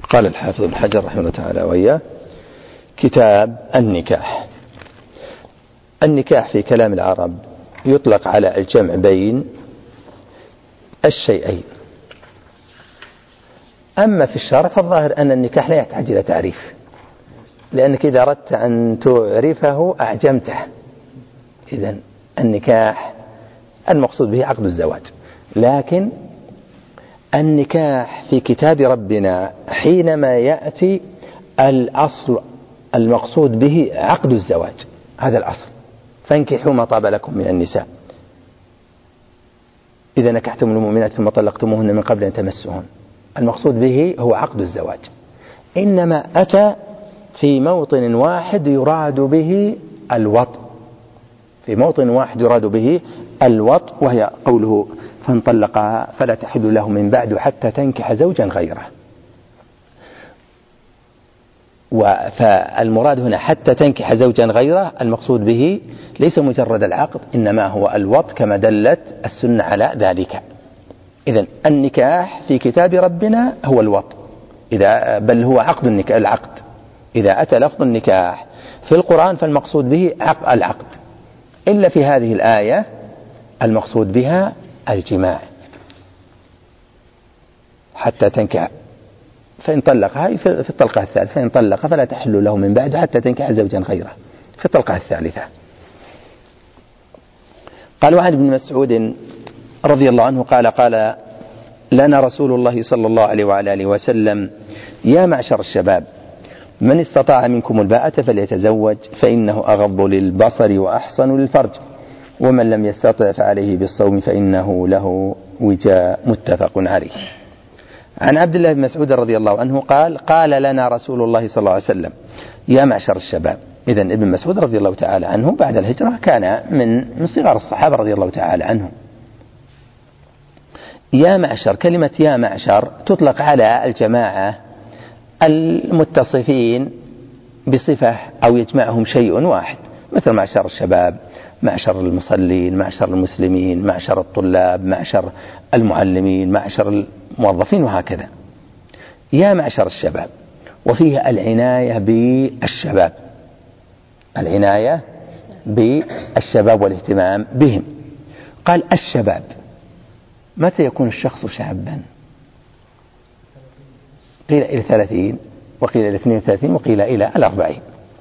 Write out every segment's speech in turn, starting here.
قال الحافظ ابن حجر رحمه الله تعالى وإياه: كتاب النكاح. النكاح في كلام العرب يطلق على الجمع بين الشيئين. أما في الشرع فالظاهر أن النكاح لا يحتاج إلى تعريف، لأنك إذا أردت أن تعرفه أعجمته. إذن النكاح المقصود به عقد الزواج، لكن النكاح في كتاب ربنا حينما يأتي الأصل المقصود به عقد الزواج، هذا الأصل: فانكحوا ما طاب لكم من النساء إذا نكحتم المؤمنات ثم طلقتموهن من قبل أن تمسوهن. المقصود به هو عقد الزواج، إنما أتى في موطن واحد يراد به الوطء، في موطن واحد يراد به الوطء، وهي قوله: فانطلقها فلا تحل له من بعد حتى تنكح زوجا غيره. فالمراد هنا حتى تنكح زوجا غيره، المقصود به ليس مجرد العقد، إنما هو الوطء كما دلت السنة على ذلك. إذن النكاح في كتاب ربنا هو الوطء، بل هو عقد العقد. إذا أتى لفظ النكاح في القرآن فالمقصود به العقد، إلا في هذه الآية المقصود بها الجماع. حتى تنكح، فإن طلقها في الطلقة الثالثة، فإن طلق فلا تحل له من بعد حتى تنكح زوجا غيره في الطلقة الثالثة. قال: وعن ابن مسعود رضي الله عنه قال لنا رسول الله صلى الله عليه وعلى آله وسلم: يا معشر الشباب، من استطاع منكم الباءة فليتزوج فإنه أغض للبصر وأحصن للفرج، ومن لم يستطع فعليه بالصوم فإنه له وجاء. متفق عليه. عن عبد الله بن مسعود رضي الله عنه قال لنا رسول الله صلى الله عليه وسلم: يا معشر الشباب. إذن ابن مسعود رضي الله تعالى عنه بعد الهجرة كان من صغار الصحابة رضي الله تعالى عنهم. يا معشر، كلمة يا معشر تطلق على الجماعة المتصفين بصفة أو يجمعهم شيء واحد، مثل معشر الشباب، معشر المصلين، معشر المسلمين، معشر الطلاب، معشر المعلمين، معشر الموظفين، وهكذا. يا معشر الشباب، وفيه العناية بالشباب، العناية بالشباب والاهتمام بهم. قال: الشباب، متى يكون الشخص شابا؟ قيل إلى 30، وقيل إلى 32، وقيل إلى 40.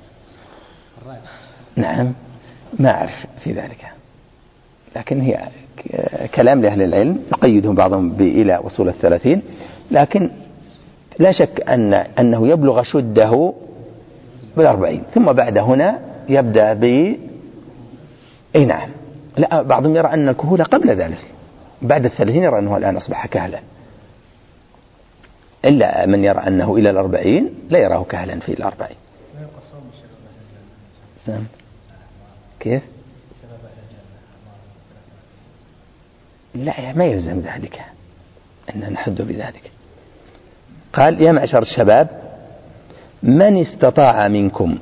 نعم، ما أعرف في ذلك، لكن هي كلام لأهل العلم، يقيدهم بعضهم إلى وصول 30، لكن لا شك أنه يبلغ شده 40، ثم بعد هنا يبدأ نعم. لا، بعضهم يرى أن الكهولة قبل ذلك، بعد 30 يرى أنه الآن أصبح كهلا، إلا من يرى أنه إلى 40 لا يراه كهلا في 40. كيف؟ لا، ما يلزم ذلك أن نحد بذلك. قال: يا معشر الشباب، من استطاع منكم،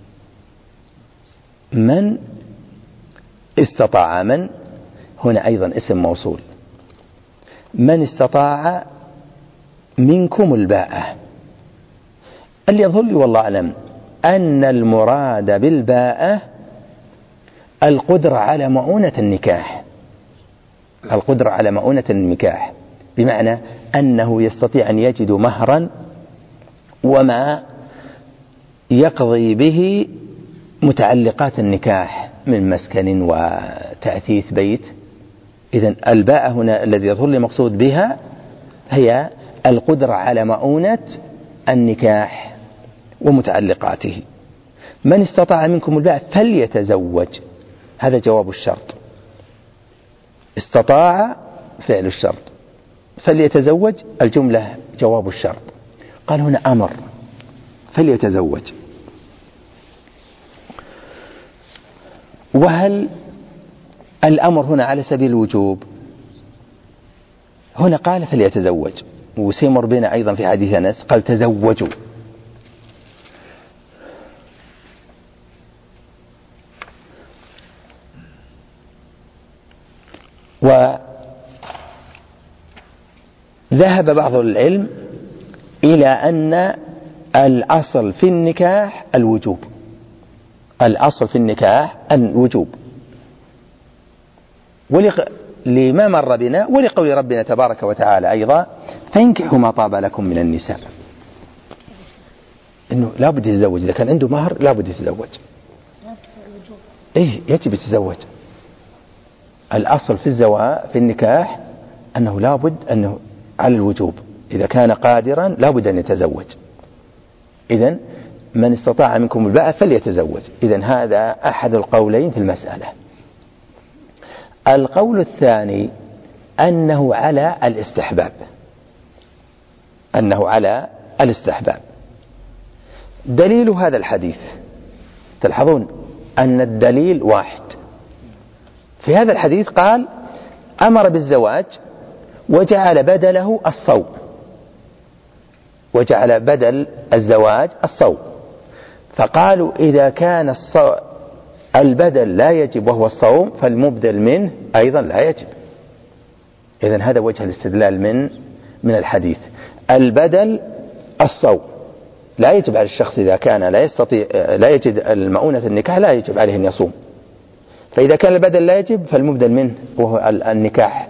من استطاع، من هنا أيضا اسم موصول، من استطاع منكم الباءة. اللي يظهر لي والله أعلم أن المراد بالباءة القدرة على مؤونة النكاح، القدرة على مؤونة النكاح، بمعنى أنه يستطيع أن يجد مهرا وما يقضي به متعلقات النكاح من مسكن وتأثيث بيت. إذن الباءة هنا الذي يظهر لي مقصود بها هي القدرة على مؤونة النكاح ومتعلقاته. من استطاع منكم الباءة فليتزوج، هذا جواب الشرط. استطاع فعل الشرط، فليتزوج الجملة جواب الشرط. قال هنا أمر، فليتزوج. وهل الأمر هنا على سبيل الوجوب؟ هنا قال فليتزوج، وسيمر بنا أيضا في حديث أنس قال تزوجوا. وذهب بعض العلم إلى أن الأصل في النكاح الوجوب. الأصل في النكاح الوجوب، لما مر بنا ولقول ربنا تبارك وتعالى أيضا: فانكحوا ما طاب لكم من النساء. إنه لا بد يتزوج، إذا كان عنده مهر لا بد يتزوج. إيه يجب يتزوج. الأصل في الزواج في النكاح أنه لا بد أنه على الوجوب، إذا كان قادرا لا بد أن يتزوج. إذن من استطاع منكم الباءة فليتزوج. إذن هذا أحد القولين في المسألة. القول الثاني أنه على الاستحباب، أنه على الاستحباب. دليل هذا الحديث، تلاحظون أن الدليل واحد. في هذا الحديث قال: أمر بالزواج وجعل بدله الصوم، وجعل بدل الزواج الصوم. فقالوا إذا كان البدل لا يجب وهو الصوم فالمبدل منه أيضا لا يجب. إذن هذا وجه الاستدلال من الحديث. البدل الصوم لا يجب على الشخص إذا كان لا يجد المؤونة النكاح لا يجب عليه أن يصوم. فإذا كان البدل لا يجب فالمبدل منه وهو النكاح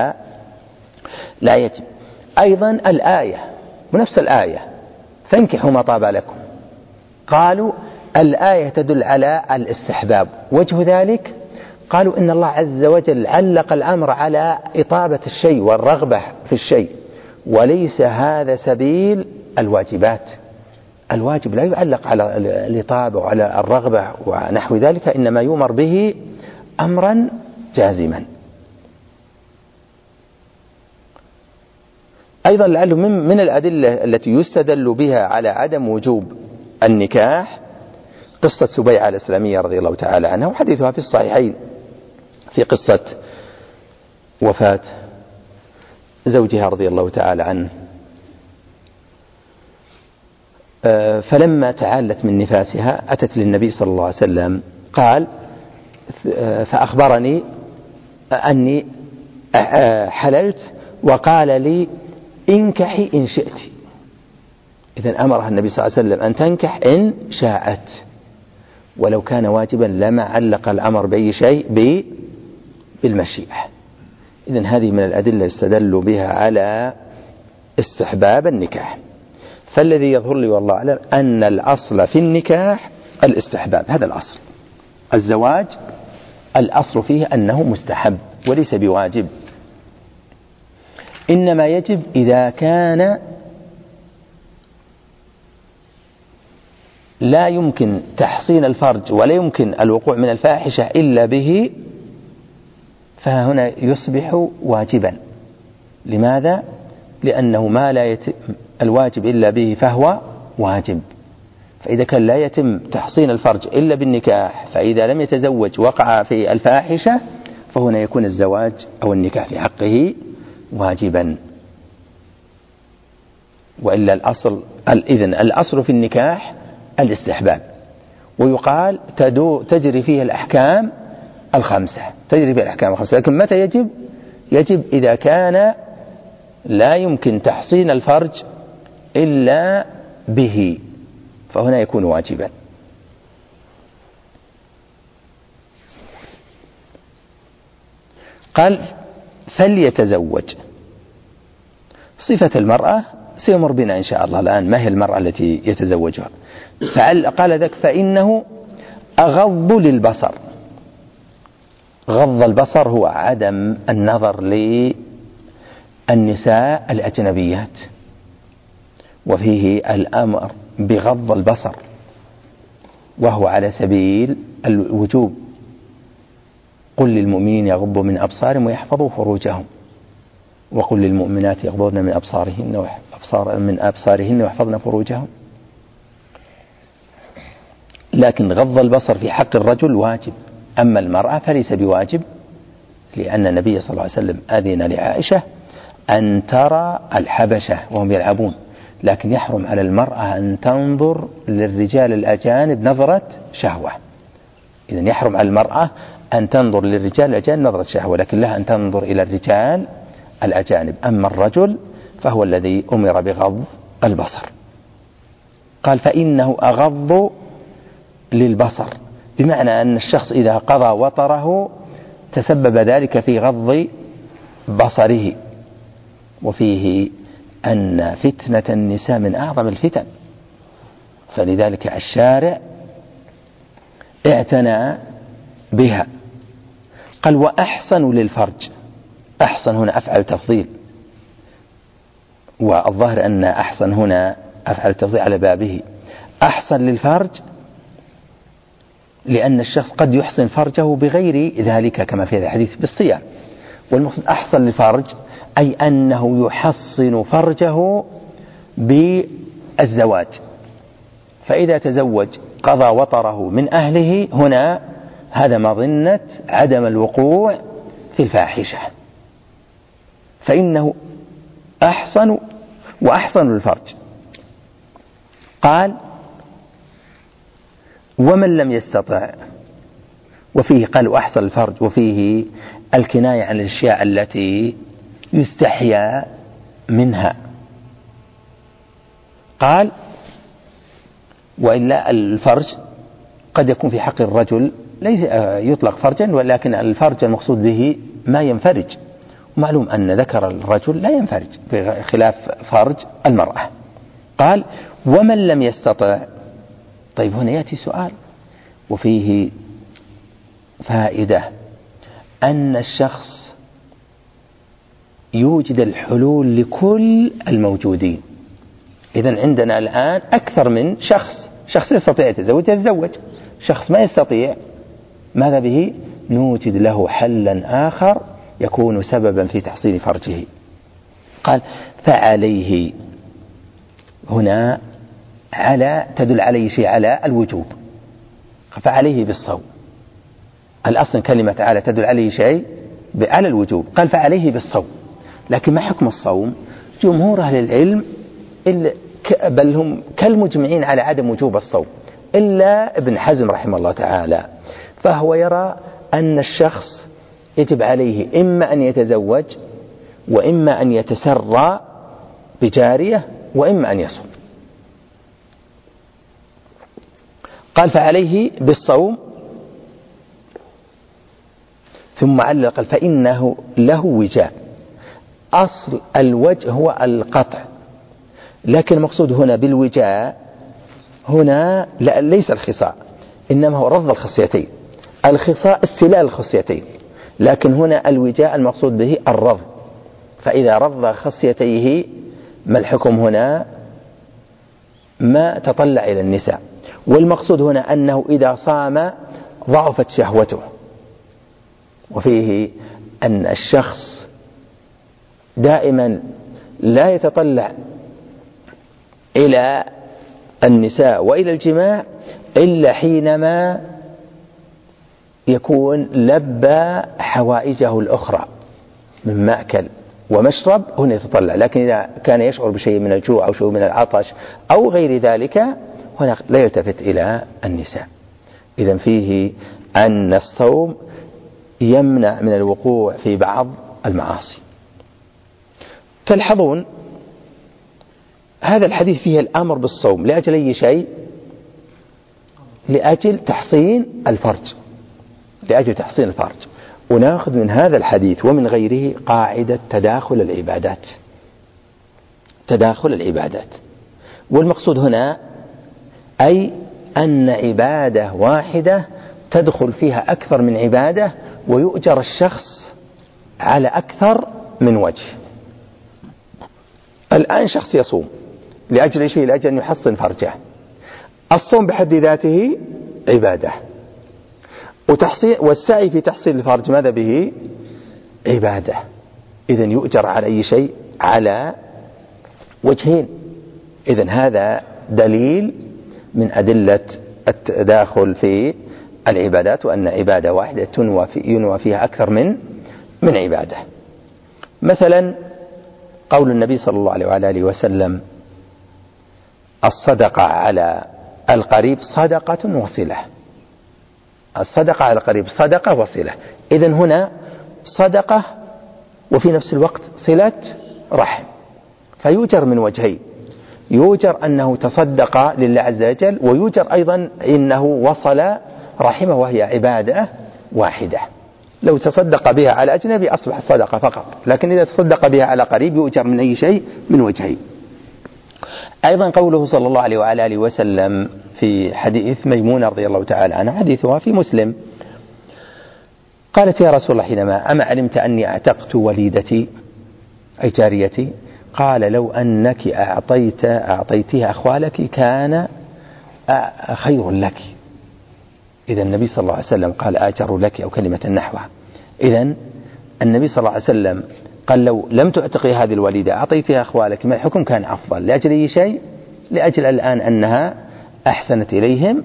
لا يجب. أيضا الآية ونفس الآية: فانكحوا ما طاب لكم. قالوا الآية تدل على الاستحباب. وجه ذلك قالوا إن الله عز وجل علق الأمر على إطابة الشيء والرغبة في الشيء، وليس هذا سبيل الواجبات. الواجب لا يعلق على الإطابة وعلى الرغبة ونحو ذلك، إنما يؤمر به أمرا جازما. أيضا لعله من الأدلة التي يستدل بها على عدم وجوب النكاح قصة سبيعة الإسلامية رضي الله تعالى عنها، وحديثها في الصحيحين في قصة وفاة زوجها رضي الله تعالى عنه. فلما تعالت من نفاسها أتت للنبي صلى الله عليه وسلم، قال: فأخبرني أني حللت وقال لي: انكحي إن شئت. إذن أمرها النبي صلى الله عليه وسلم أن تنكح إن شاءت، ولو كان واجبا لما علق الأمر بأي شيء بالمشيئة. إذن هذه من الأدلة يستدل بها على استحباب النكاح. فالذي يظهر لي والله أعلم أن الأصل في النكاح الاستحباب. هذا الأصل. الزواج الأصل فيه أنه مستحب وليس بواجب، إنما يجب إذا كان لا يمكن تحصين الفرج ولا يمكن الوقوع من الفاحشة إلا به، فهنا يصبح واجبا. لماذا؟ لأنه ما لا يتم الواجب إلا به فهو واجب. فإذا كان لا يتم تحصين الفرج إلا بالنكاح، فإذا لم يتزوج وقع في الفاحشة، فهنا يكون الزواج أو النكاح في حقه واجبا. وإلا إذن الأصل في النكاح الاستحباب، ويقال تجري فيه الأحكام الخمسة، لكن متى يجب؟ يجب إذا كان لا يمكن تحصين الفرج إلا به، فهنا يكون واجبا. قال: فليتزوج. صفة المرأة سيمر بنا إن شاء الله الآن، ما هي المرأة التي يتزوجها؟ قال ذلك: فإنه أغض للبصر. غض البصر هو عدم النظر للنساء الأجنبيات، وفيه الأمر بغض البصر، وهو على سبيل الوجوب. قل للمؤمنين يغضوا من أبصارهم ويحفظوا فروجهم، وقل للمؤمنات يغضضن من أبصارهن ويحفظن فروجهم. لكن غض البصر في حق الرجل واجب، أما المرأة فليس بواجب، لأن النبي صلى الله عليه وسلم أذن لعائشة أن ترى الحبشة وهم يلعبون، لكن يحرم على المرأة أن تنظر للرجال الأجانب نظرة شهوة. إذن يحرم على المرأة أن تنظر للرجال الأجانب نظرة شهوة، لكن لها أن تنظر إلى الرجال الأجانب. أما الرجل فهو الذي أمر بغض البصر. قال فإنه أغض للبصر، بمعنى أن الشخص إذا قضى وطره تسبب ذلك في غض بصره. وفيه أن فتنة النساء من أعظم الفتن، فلذلك الشارع اعتنى بها. قال وأحصن للفرج. أحصن هنا أفعل تفضيل، والظاهر أن أحصن هنا أفعل تفضيل على بابه. أحصن للفرج لأن الشخص قد يحصن فرجه بغير ذلك كما في هذا الحديث بالصيام، والمقصود أحصن للفرج أي أنه يحصن فرجه بالزواج، فإذا تزوج قضى وطره من أهله، هنا هذا مظنة عدم الوقوع في الفاحشة، فإنه أحصن وأحصن للفرج. قال ومن لم يستطع، وفيه قال أحصن الفرج، وفيه الكناية عن الأشياء التي يستحيا منها. قال وإلا الفرج قد يكون في حق الرجل ليس يطلق فرجا، ولكن الفرج المقصود به ما ينفرج، ومعلوم أن ذكر الرجل لا ينفرج بخلاف فرج المرأة. قال ومن لم يستطع. طيب هنا يأتي سؤال وفيه فائدة، أن الشخص يوجد الحلول لكل الموجودين. إذن عندنا الآن أكثر من شخص يستطيع يتزوج، شخص ما يستطيع، ماذا به؟ نوجد له حلا آخر يكون سببا في تحصيل فرجه. قال فعليه، هنا على تدل عليه شيء على الوجوب، فعليه بالصوم. الأصل كلمة على تدل عليه شيء على الوجوب، قال فعليه بالصوم. لكن ما حكم الصوم؟ جمهور أهل العلم بل هم كالمجمعين على عدم وجوب الصوم، إلا ابن حزم رحمه الله تعالى، فهو يرى أن الشخص يجب عليه إما أن يتزوج، وإما أن يتسرى بجارية، وإما أن يصوم. قال فعليه بالصوم، ثم علق فإنه له وجاء. أصل الوجه هو القطع، لكن المقصود هنا بالوجاء هنا ليس الخصاء، إنما هو رض الخصيتين. الخصاء استلال الخصيتين، لكن هنا الوجاء المقصود به الرض. فإذا رض خصيتيه ما الحكم هنا؟ ما تطلع إلى النساء. والمقصود هنا أنه إذا صام ضعفت شهوته، وفيه أن الشخص دائما لا يتطلع إلى النساء وإلى الجماع إلا حينما يكون لبى حوائجه الأخرى من مأكل ومشرب، هنا يتطلع. لكن إذا كان يشعر بشيء من الجوع أو شيء من العطش أو غير ذلك، هنا لا يلتفت إلى النساء. إذن فيه أن الصوم يمنع من الوقوع في بعض المعاصي. تلحظون هذا الحديث فيه الأمر بالصوم لأجل أي شيء؟ لأجل تحصين الفرج، لأجل تحصين الفرج. ونأخذ من هذا الحديث ومن غيره قاعدة تداخل العبادات، تداخل العبادات. والمقصود هنا أي أن عبادة واحدة تدخل فيها أكثر من عبادة، ويؤجر الشخص على أكثر من وجه. الآن شخص يصوم لأجل شيء، لأجل أن يحصن فرجه. الصوم بحد ذاته عبادة، والسعي في تحصيل الفرج ماذا به؟ عبادة. إذن يؤجر على أي شيء على وجهين. إذن هذا دليل من أدلة التداخل في العبادات، وأن عبادة واحدة ينوى فيها أكثر من عبادة. مثلا قول النبي صلى الله عليه وآله وسلم: الصدقة على القريب صدقة وصلة. الصدقة على القريب صدقة وصلة. إذن هنا صدقة وفي نفس الوقت صلة رحم، فيؤجر من وجهين. يوجر أنه تصدق لله عز وجل، ويوجر أيضا إنه وصل رحمه وهي عبادة واحدة. لو تصدق بها على أجنبي أصبح صدقة فقط، لكن إذا تصدق بها على قريب يؤجر من أي شيء من وجهين. أيضا قوله صلى الله عليه وعلى آله وسلم في حديث ميمونة رضي الله تعالى عنها، حديثها في مسلم، قالت: يا رسول الله حينما أما علمت أني أعتقت وليدتي أي جاريتي؟ قال: لو أنك أعطيتها أخوالك كان خير لك. إذا النبي صلى الله عليه وسلم قال: آجر لك أو كلمة نحوها. إذا النبي صلى الله عليه وسلم قال: لو لم تعتقي هذه الوليدة أعطيتها أخوالك، ما الحكم كان أفضل لأجل أي شيء؟ لأجل الآن أنها أحسنت إليهم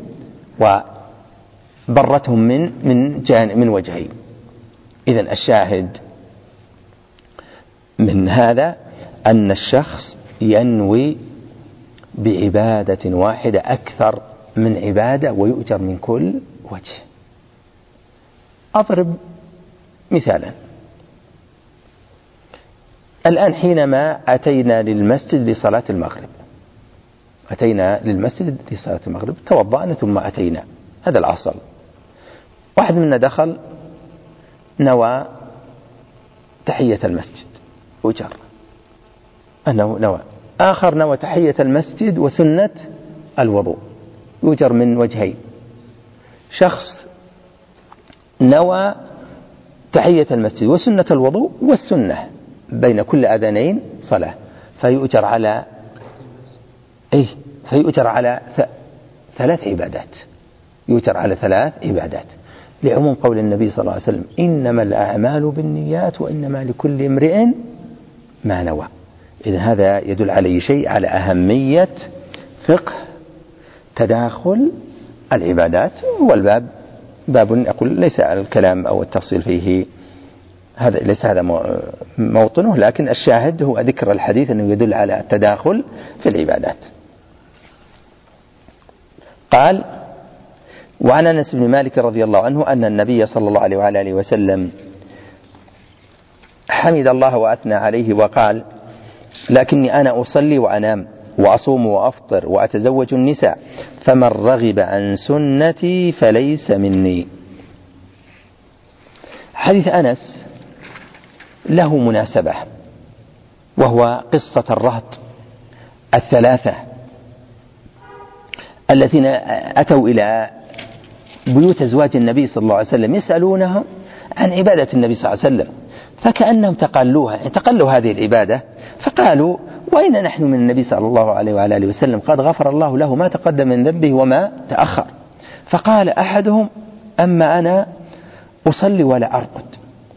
وبرتهم من وجهين. إذا الشاهد من هذا أن الشخص ينوي بعبادة واحدة أكثر من عبادة ويؤجر من كل وجه. أضرب مثالا. الآن حينما أتينا للمسجد لصلاة المغرب، توضأنا ثم أتينا، هذا الأصل. واحد منا دخل نوى تحية المسجد أجر، أنه نوى. آخر نوى تحية المسجد وسنة الوضوء يؤجر من وجهين. شخص نوى تحية المسجد وسنة الوضوء والسنة بين كل أذانين صلاة، فيؤجر على 3 عبادات، يؤجر على 3 عبادات، لعموم قول النبي صلى الله عليه وسلم: إنما الأعمال بالنيات وإنما لكل امرئ ما نوى. إذن هذا يدل على شيء، على أهمية فقه تداخل العبادات. والباب باب أقول ليس الكلام أو التفصيل فيه، هذا ليس هذا موطنه، لكن الشاهد هو ذكر الحديث أنه يدل على التداخل في العبادات. قال: وعن أنس بن مالك رضي الله عنه أن النبي صلى الله عليه وعلى آله وسلم حمد الله وأثنى عليه وقال: لكني أنا أصلي وأنام وأصوم وأفطر وأتزوج النساء، فمن رغب عن سنتي فليس مني. حديث أنس له مناسبة، وهو قصة الرهط 3 الذين أتوا إلى بيوت أزواج النبي صلى الله عليه وسلم يسألونهم عن عبادة النبي صلى الله عليه وسلم، فكأنهم تقلوا هذه العبادة، فقالوا: وأين نحن من النبي صلى الله عليه وعلى آله وسلم؟ قد غفر الله له ما تقدم من ذنبه وما تأخر. فقال أحدهم: أما أنا أصلي ولا أرقد.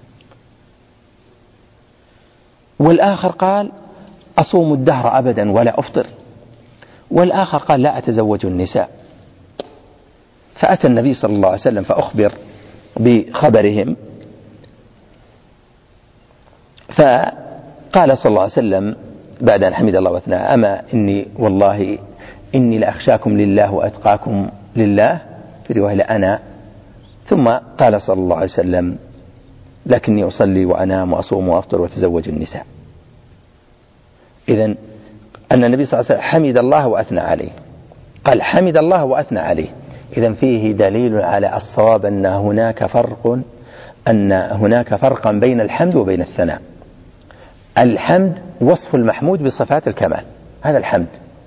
والآخر قال: أصوم الدهر أبدا ولا أفطر. والآخر قال: لا أتزوج النساء. فأتى النبي صلى الله عليه وسلم فأخبر بخبرهم، فقال صلى الله عليه وسلم بعد أن حمد الله واثنى: أما إني والله إني لأخشاكم لله وأتقاكم لله، في رواية لأنا. ثم قال صلى الله عليه وسلم: لكني أصلي وأنام وأصوم وأفطر وأتزوج النساء. إذن أن النبي صلى الله عليه وسلم حمد الله وأثنى عليه، قال حمد الله وأثنى عليه. إذن فيه دليل على الصواب أن هناك فرقا بين الحمد وبين الثناء. الحمد وصف المحمود بصفات الكمال، هذا الحمد.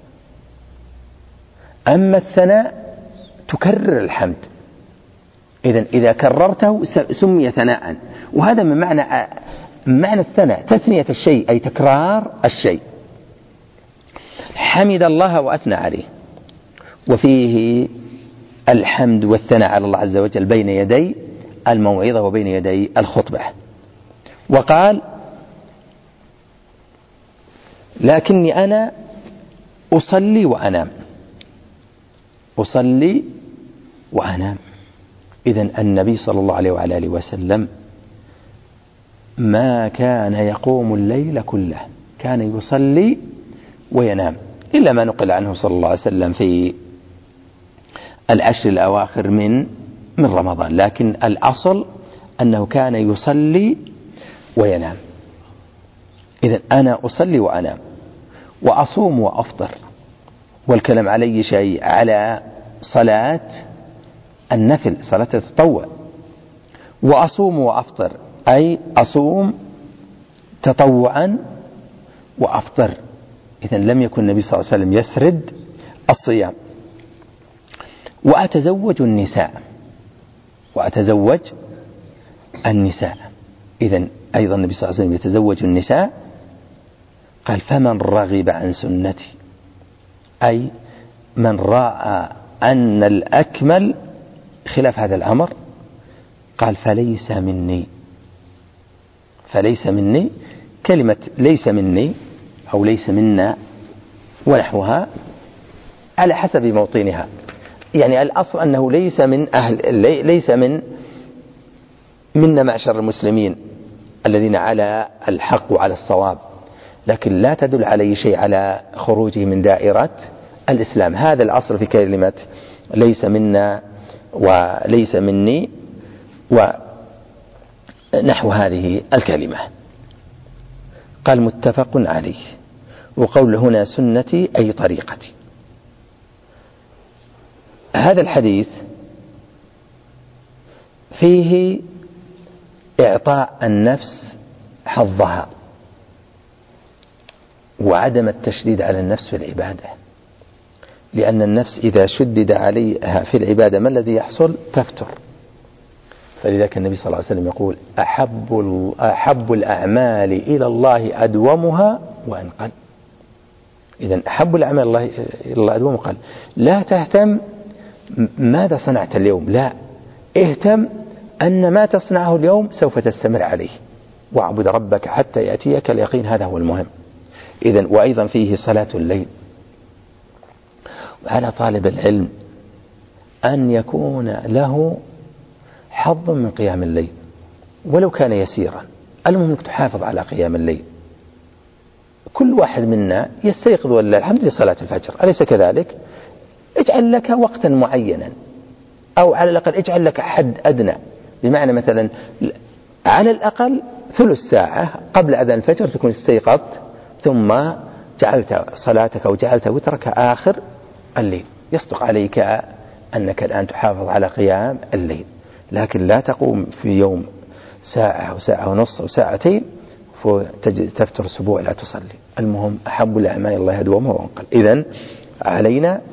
أما الثناء تكرر الحمد، إذا كررته سمي ثناء، وهذا من معنى الثناء، تثنية الشيء أي تكرار الشيء. حمد الله وأثنى عليه، وفيه الحمد والثناء على الله عز وجل بين يدي الموعظة وبين يدي الخطبة. وقال: لكني أنا أصلي وأنام. إذن النبي صلى الله عليه وعلى آله وسلم ما كان يقوم الليل كله، كان يصلي وينام، إلا ما نقل عنه صلى الله عليه وسلم في العشر الأواخر من رمضان، لكن الأصل أنه كان يصلي وينام. إذن أنا أصلي وأنام وأصوم وأفطر والكلام على أي شيء؟ على صلاة النفل، صلاة التطوع. وأصوم وأفطر، أي أصوم تطوعا وأفطر. إذن لم يكن النبي صلى الله عليه وسلم يسرد الصيام. وأتزوج النساء. إذن أيضا النبي صلى الله عليه وسلم يتزوج النساء. قال فمن رغب عن سنتي، أي من رأى أن الأكمل خلاف هذا الأمر قال فليس مني. كلمة ليس مني أو ليس منا ونحوها على حسب موطنها. يعني الأصل أنه ليس منا معشر المسلمين الذين على الحق وعلى الصواب، لكن لا تدل عليه شيء على خروجه من دائرة الإسلام. هذا الأصل في كلمة ليس منا وليس مني ونحو هذه الكلمة. قال متفق عليه. وقول هنا سنتي أي طريقتي. هذا الحديث فيه إعطاء النفس حظها وعدم التشديد على النفس في العبادة، لأن النفس إذا شدد عليها في العبادة ما الذي يحصل؟ تفتر. فلذلك النبي صلى الله عليه وسلم يقول أحب الأعمال إلى الله أدومها وإن قل. إذن أحب الأعمال إلى الله أدومها وقل. لا تهتم ماذا صنعت اليوم، لا، اهتم أن ما تصنعه اليوم سوف تستمر عليه، واعبد ربك حتى يأتيك اليقين. هذا هو المهم. إذن وأيضا فيه صلاة الليل. على طالب العلم أن يكون له حظ من قيام الليل ولو كان يسيرا. المهم أنك تحافظ على قيام الليل. كل واحد منا يستيقظ ولله الحمد لصلاة الفجر، أليس كذلك؟ اجعل لك وقتا معينا، أو على الأقل اجعل لك حد أدنى، بمعنى مثلا على الأقل ثلث ساعة قبل أذان الفجر تكون استيقظت، ثم جعلت صلاتك أو جعلت وترك آخر الليل. يصدق عليك أنك الآن تحافظ على قيام الليل، لكن لا تقوم في يوم ساعة أو ساعة ونص أو ساعتين فتفتر أسبوع لا تصلي. المهم أحب الأعمال الله أدومها وانقل. إذن علينا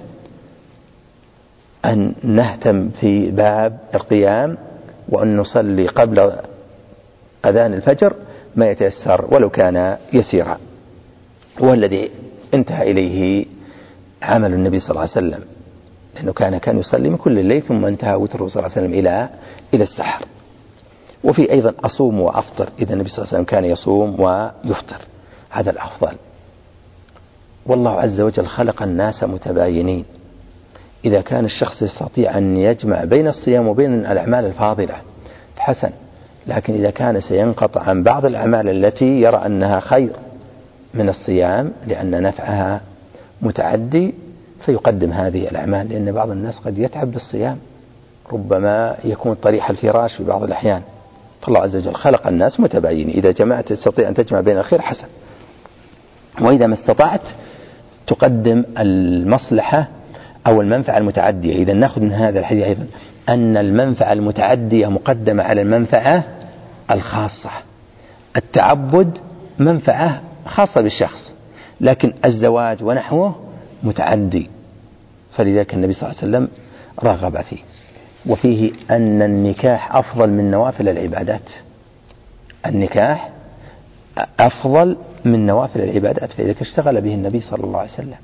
أن نهتم في باب القيام وأن نصلي قبل أذان الفجر ما يتيسر ولو كان يسيرا، والذي انتهى إليه عمل النبي صلى الله عليه وسلم، لأنه كان يصلي من كل الليل ثم انتهى وتره صلى الله عليه وسلم إلى السحر. وفي أيضا أصوم وأفطر. إذا النبي صلى الله عليه وسلم كان يصوم ويفطر، هذا الأفضل. والله عز وجل خلق الناس متباينين. إذا كان الشخص يستطيع أن يجمع بين الصيام وبين الأعمال الفاضلة حسن، لكن إذا كان سينقطع عن بعض الأعمال التي يرى أنها خير من الصيام لأن نفعها متعدي فيقدم هذه الأعمال، لأن بعض الناس قد يتعب بالصيام، ربما يكون طريح الفراش في بعض الأحيان. فالله عز وجل خلق الناس متباينين. إذا جمعت تستطيع أن تجمع بين الخير حسن، وإذا ما استطعت تقدم المصلحة أو المنفعة المتعدية. إذا نأخذ من هذا الحديث أيضا أن المنفعة المتعدية مقدمة على المنفعة الخاصة. التعبد منفعة خاصة بالشخص، لكن الزواج ونحوه متعدي، فلذلك النبي صلى الله عليه وسلم رغب فيه. وفيه أن النكاح أفضل من نوافل العبادات. النكاح أفضل من نوافل العبادات، فلذلك اشتغل به النبي صلى الله عليه وسلم.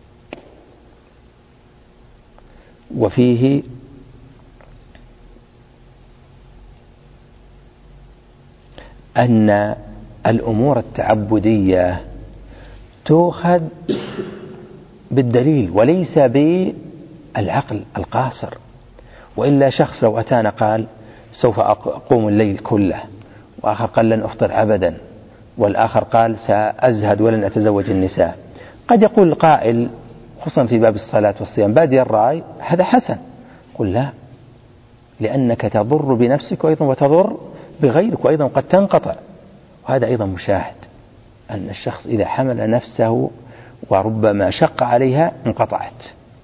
وفيه أن الأمور التعبدية تؤخذ بالدليل وليس بالعقل القاصر. وإلا شخص لو أتانا قال سوف أقوم الليل كله، وآخر قال لن أفطر أبدا، والآخر قال سأزهد ولن أتزوج النساء، قد يقول القائل خصوصا في باب الصلاة والصيام بادي الرأي هذا حسن. قل لا، لأنك تضر بنفسك وأيضا وتضر بغيرك، وأيضا قد تنقطع. وهذا أيضا مشاهد، أن الشخص إذا حمل نفسه وربما شق عليها انقطعت.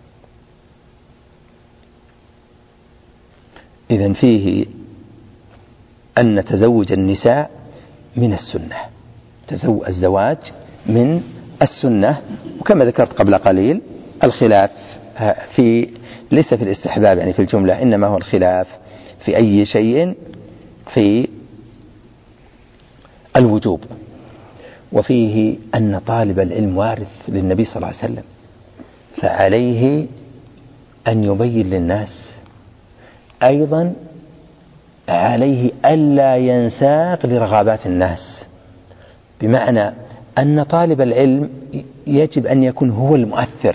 إذن فيه أن تزوج النساء من السنة، الزواج من السنة. وكما ذكرت قبل قليل الخلاف ليس في الاستحباب يعني في الجملة، إنما هو الخلاف في أي شيء في الوجوب. وفيه أن طالب العلم وارث للنبي صلى الله عليه وسلم، فعليه أن يبين للناس. أيضا عليه ألا ينساق لرغبات الناس، بمعنى أن طالب العلم يجب أن يكون هو المؤثر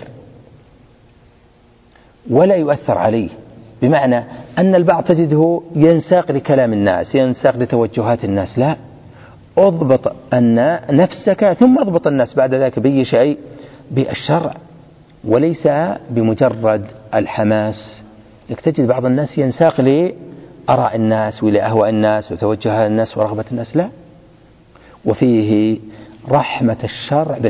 ولا يؤثر عليه، بمعنى أن البعض تجده ينساق لكلام الناس، ينساق لتوجهات الناس. لا، اضبط أن نفسك ثم اضبط الناس بعد ذلك بأي شيء، بالشرع وليس بمجرد الحماس. تجد بعض الناس ينساق لآراء الناس ولأهواء الناس وتوجهات الناس ورغبة الناس. لا. وفيه رحمة الشرع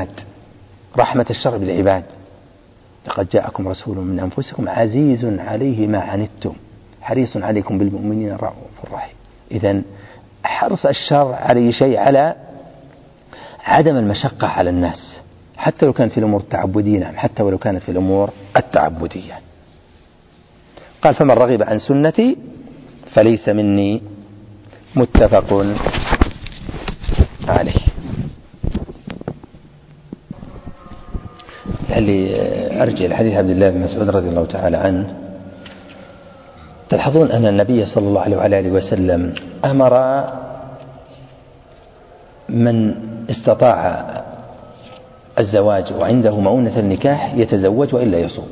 بالعباد، لقد جاءكم رسول من أنفسكم عزيز عليه ما عنتم حريص عليكم بالمؤمنين رؤوف رحيم. إذن حرص الشرع على شيء، على عدم المشقة على الناس، حتى لو كانت في الأمور التعبدية، حتى ولو كانت في الأمور التعبدية. قال: فمن رغب عن سنتي فليس مني، متفق عليه. اللي أرجع لحديث عبد الله بن مسعود رضي الله تعالى عنه، تلاحظون أن النبي صلى الله عليه وعلى آله وسلم أمر من استطاع الزواج وعنده مؤونة النكاح يتزوج وإلا يصوم.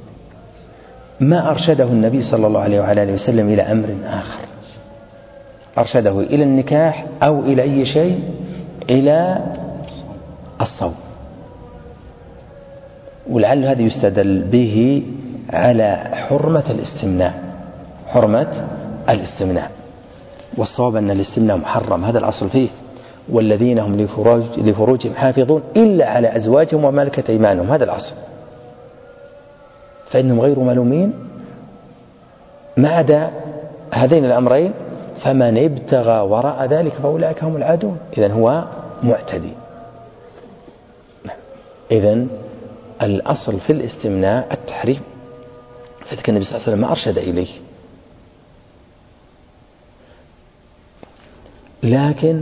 ما أرشده النبي صلى الله عليه وعلى آله وسلم إلى أمر آخر، أرشده إلى النكاح أو إلى أي شيء، إلى الصوم. ولعل هذا يستدل به على حرمة الاستمناء، والصواب أن الاستمناء محرم، هذا الأصل فيه. والذين هم لفروجهم حافظون إلا على أزواجهم وملكت أيمانهم، هذا الأصل، فإنهم غير ملومين ما عدا هذين الأمرين، فمن ابتغى وراء ذلك فأولئك هم العادون. إذن هو معتدي. إذن الأصل في الاستمناء التحريم، فذلك النبي صلى الله عليه وسلم ما أرشد إليه. لكن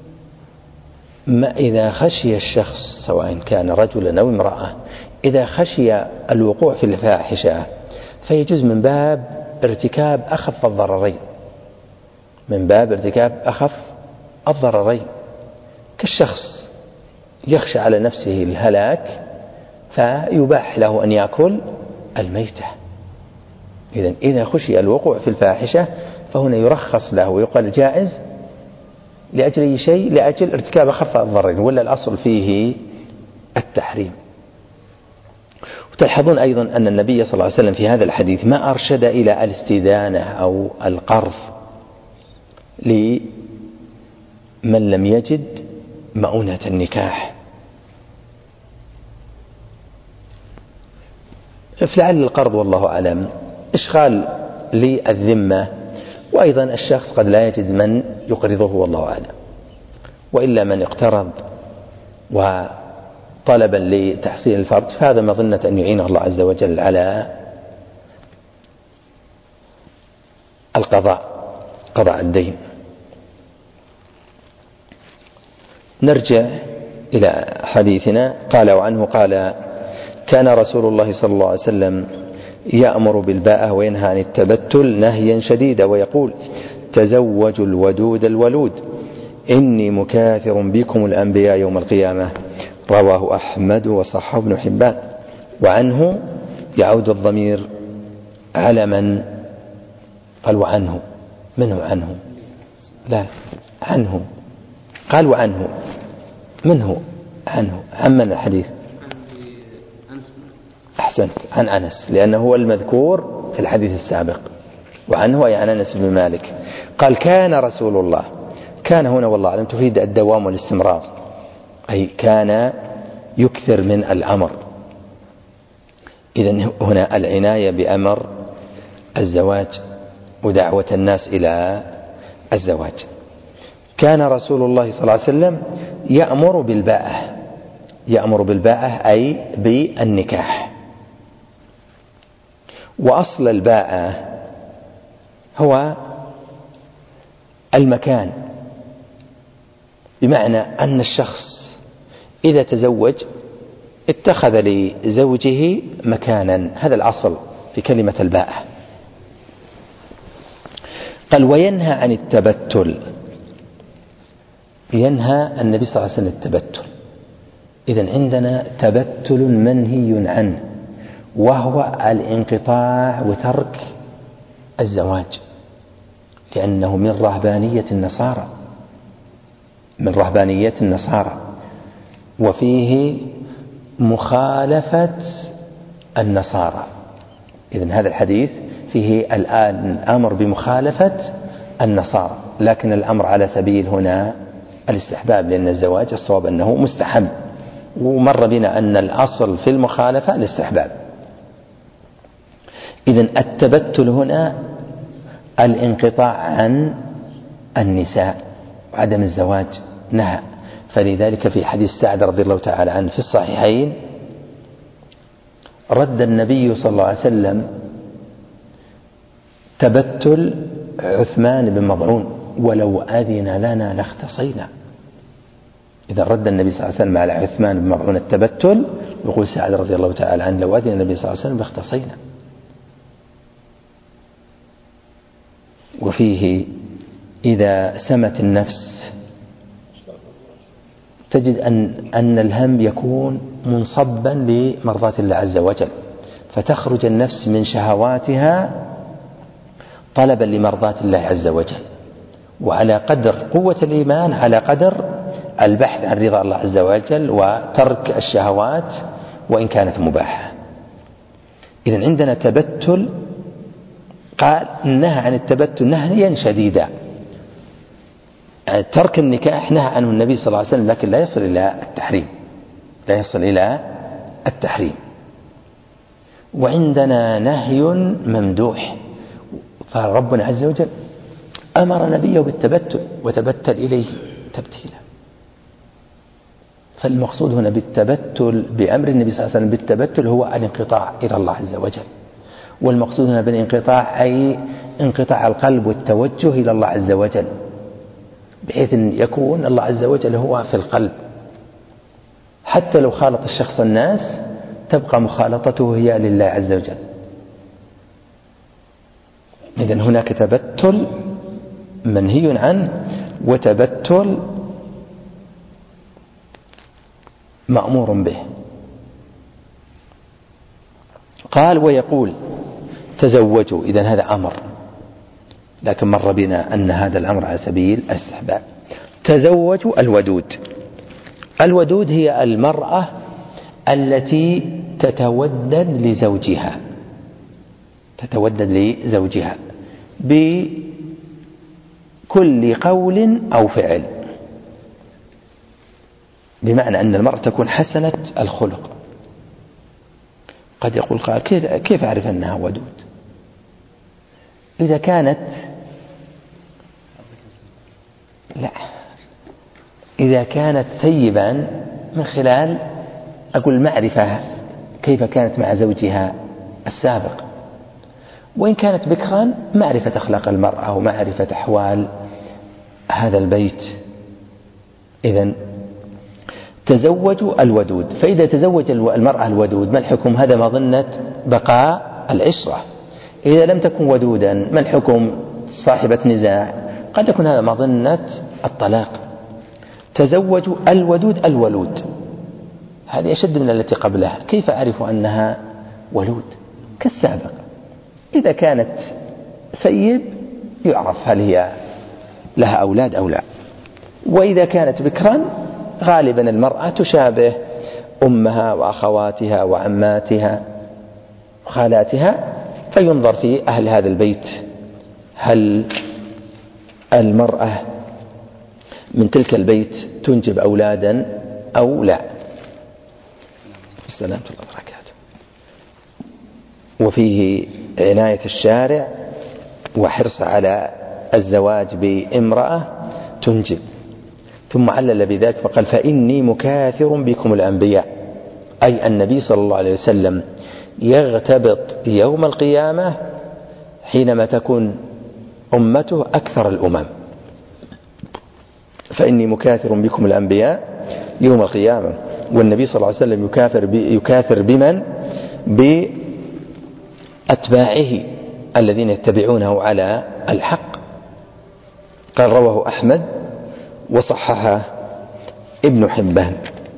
ما إذا خشي الشخص سواء كان رجلا أو امرأة، إذا خشي الوقوع في الفاحشة فيجوز من باب ارتكاب أخف الضررين، كالشخص يخشى على نفسه الهلاك فيباح له أن يأكل الميتة. إذن إذا خشي الوقوع في الفاحشة فهنا يرخص له ويقال جائز لأجل أي شيء، لأجل ارتكاب أخف الضررين، ولا الأصل فيه التحريم. وتلاحظون أيضا أن النبي صلى الله عليه وسلم في هذا الحديث ما أرشد إلى الاستدانة أو القرض لمن لم يجد مؤونة النكاح. فلعل القرض والله أعلم إشغال للذمة، وأيضا الشخص قد لا يجد من يقرضه والله أعلم، وإلا من اقترض وطلبا لتحصيل الفرج فهذا مظنة أن يعينه الله عز وجل على قضاء الدين. نرجع إلى حديثنا. قال وعنه قال: كان رسول الله صلى الله عليه وسلم يأمر بالباءة وينهى عن التبتل نهيا شديدا، ويقول: تزوجوا الودود الولود إني مكاثر بكم الأنبياء يوم القيامة. رواه أحمد وصححه ابن حبان. وعنه يعود الضمير على من؟ قال وعنه. من هو عنه؟ لا، عنه. قال وعنه. من هو عنه؟ عن من الحديث؟ أحسنت، عن أنس، لأنه هو المذكور في الحديث السابق. وعنه أي عن أنس بن مالك. قال: كان رسول الله. كان هنا والله أعلم تفيد الدوام والاستمرار، أي كان يكثر من الأمر. إذن هنا العناية بأمر الزواج ودعوة الناس إلى الزواج. كان رسول الله صلى الله عليه وسلم يأمر بالباءة أي بالنكاح. وأصل الباءة هو المكان، بمعنى أن الشخص إذا تزوج اتخذ لزوجه مكانا، هذا الأصل في كلمة الباءة. قال وينهى عن التبتل، ينهى النبي صلى الله عليه وسلم التبتل. إذن عندنا تبتل منهي عنه، وهو الانقطاع وترك الزواج، لأنه من رهبانية النصارى، وفيه مخالفة النصارى. إذن هذا الحديث فيه الآن الأمر بمخالفة النصارى، لكن الأمر على سبيل هنا الاستحباب، لأن الزواج الصواب أنه مستحب، ومر بنا أن الأصل في المخالفة الاستحباب. إذن التبتل هنا الانقطاع عن النساء وعدم الزواج نهى. فلذلك في حديث سعد رضي الله تعالى عنه في الصحيحين رد النبي صلى الله عليه وسلم تبتل عثمان بن مظعون: ولو أذن لنا لاختصينا. إذا رد النبي صلى الله عليه وسلم على عثمان بن مظعون التبتل، يقول سعد رضي الله تعالى عنه: لو أذن النبي صلى الله عليه وسلم لاختصينا. وفيه إذا سمت النفس تجد أن الهم يكون منصبا لمرضاة الله عز وجل، فتخرج النفس من شهواتها طلبا لمرضاة الله عز وجل. وعلى قدر قوة الإيمان على قدر البحث عن رضا الله عز وجل وترك الشهوات وإن كانت مباحة. إذن عندنا تبتل، قال نهى عن التبتل نهيا شديدا. ترك النكاح نهى عنه النبي صلى الله عليه وسلم، لكن لا يصل إلى التحريم. وعندنا نهي ممدوح، فربنا عز وجل أمر نبيه بالتبتل: وتبتل إليه تبتيلا. فالمقصود هنا بالتبتل بأمر النبي صلى الله عليه وسلم بالتبتل هو الانقطاع إلى الله عز وجل. والمقصود هنا بالانقطاع أي انقطاع القلب والتوجه إلى الله عز وجل، بحيث أن يكون الله عز وجل هو في القلب. حتى لو خالط الشخص الناس تبقى مخالطته هي لله عز وجل. إذن هناك تبتل منهي عنه، وتبتل مأمور به. قال ويقول تزوجوا، إذن هذا أمر، لكن مر بنا أن هذا الأمر على سبيل الاستحباب. تزوجوا الودود هي المرأة التي تتودد لزوجها بكل قول أو فعل، بمعنى أن المرأة تكون حسنة الخلق. قد يقول قال: كيف أعرف أنها ودود؟ إذا كانت ثيبا من خلال أقول معرفة كيف كانت مع زوجها السابق، وإن كانت بكرا معرفة أخلاق المرأة ومعرفة أحوال هذا البيت. إذن تزوجوا الودود. فإذا تزوج المرأة الودود ما الحكم؟ هذا مظنة بقاء العشرة. إذا لم تكن ودودا ما الحكم؟ صاحبة نزاع، قد يكون هذا مظنة الطلاق. تزوجوا الولود، هذه أشد من التي قبلها. كيف أعرف أنها ولود؟ كالسابق، إذا كانت ثيب يعرف هل هي لها أولاد أو لا، وإذا كانت بكرا غالبا المرأة تشابه أمها وأخواتها وعماتها وخالاتها، فينظر في أهل هذا البيت هل المرأة من تلك البيت تنجب أولادا أو لا. السلام ورحمة الله وبركاته. وفيه عناية الشارع وحرص على الزواج بامرأة تنجب. ثم علل بذلك فقال فإني مكاثر بكم الأنبياء، أي النبي صلى الله عليه وسلم يغتبط يوم القيامة حينما تكون أمته أكثر الأمم. فإني مكاثر بكم الأنبياء يوم القيامة، والنبي صلى الله عليه وسلم يكاثر بمن؟ بأتباعه الذين يتبعونه على الحق. قال رواه أحمد وصححه ابن حبان.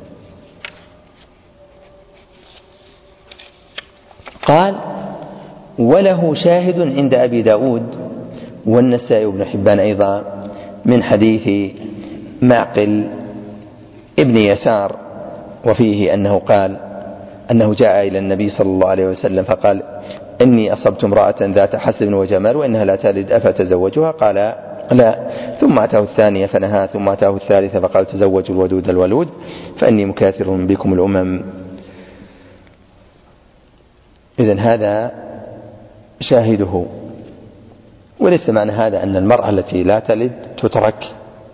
قال وله شاهد عند أبي داود والنسائي وابن حبان أيضا من حديث معقل ابن يسار، وفيه أنه قال أنه جاء إلى النبي صلى الله عليه وسلم فقال إني أصبت امرأة ذات حسب وجمال وإنها لا تلد أفتزوجها؟ قال لا. ثم أتاه الثانية فنهى، ثم أتاه الثالثة فقال تزوجوا الودود الولود فإني مكاثر بكم الأمم. إذن هذا شاهده. وليس معنى هذا أن المرأة التي لا تلد تترك،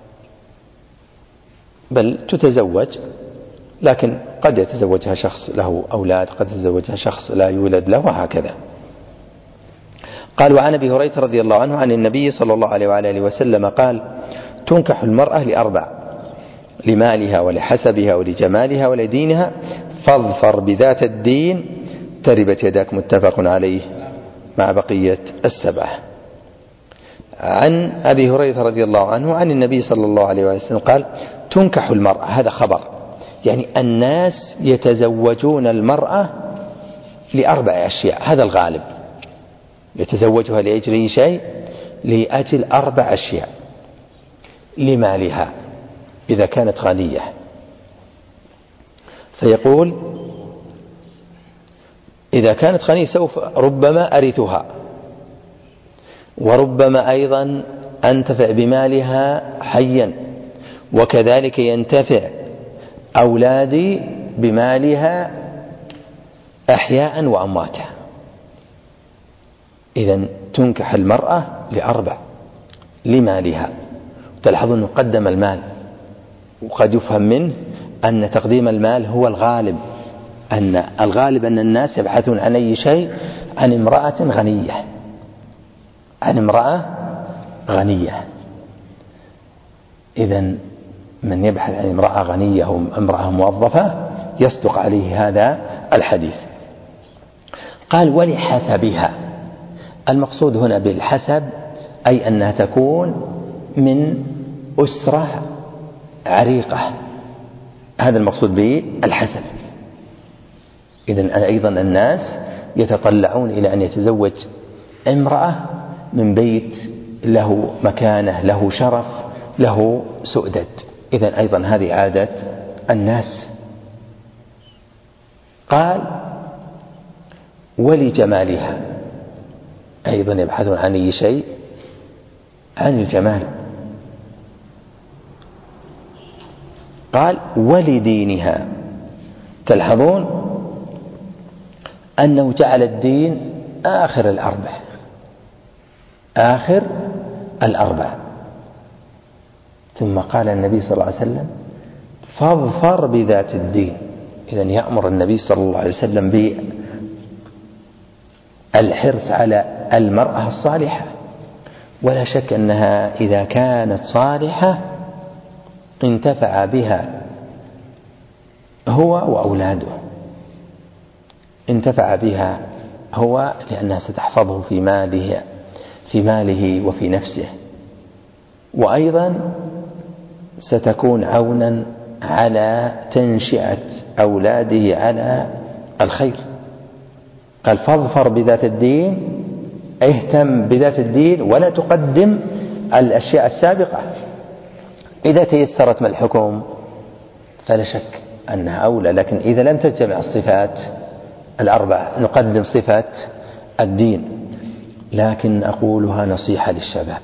بل تتزوج، لكن قد يتزوجها شخص له أولاد، قد يتزوجها شخص لا يولد له، وهكذا. قال وعن أبي هريرة رضي الله عنه عن النبي صلى الله عليه وآله وسلم قال تنكح المرأة لأربع: لمالها ولحسبها ولجمالها ولدينها فاظفر بذات الدين تربت يداك، متفق عليه مع بقية السبعة. عن أبي هريرة رضي الله عنه عن النبي صلى الله عليه وسلم قال تنكح المرأة، هذا خبر، يعني الناس يتزوجون المرأة لأربع أشياء، هذا الغالب، يتزوجها لأجل شيء، لأجل أربع أشياء: لمالها إذا كانت غنية، فيقول إذا كانت غنية سوف ربما أرثها، وربما أيضا أنتفع بمالها حيا، وكذلك ينتفع أولادي بمالها أحياء وأمواتا. إذن تنكح المرأة لأربع: لمالها، تلاحظون أنه قدم المال، وقد يفهم منه أن تقديم المال هو الغالب، أن الغالب أن الناس يبحثون عن أي شيء عن امرأة غنية، عن امرأة غنية. إذن من يبحث عن امرأة غنية وامرأة موظفة يصدق عليه هذا الحديث. قال ولحسبها، المقصود هنا بالحسب أي أنها تكون من أسرة عريقة، هذا المقصود بالحسب. إذن أيضا الناس يتطلعون إلى أن يتزوج امرأة من بيت له مكانة، له شرف، له سؤدد. إذن أيضا هذه عادة الناس. قال ولجمالها، أيضا يبحثون عن أي شيء عن الجمال. قال ولدينها، تلحظون أنه جعل الدين آخر الأربع، آخر الأربع. ثم قال النبي صلى الله عليه وسلم فاظفر بذات الدين. إذن يأمر النبي صلى الله عليه وسلم بالحرص على المرأة الصالحة، ولا شك أنها إذا كانت صالحة انتفع بها هو وأولاده، انتفع بها هو لأنها ستحفظه في ماله وفي نفسه، وأيضا ستكون عونا على تنشئة أولاده على الخير. قال فاظفر بذات الدين، اهتم بذات الدين ولا تقدم الأشياء السابقة. إذا تيسرت ما الحكم فلا شك أنها أولى، لكن إذا لم تجتمع الصفات الأربع نقدم صفة الدين. لكن أقولها نصيحة للشباب،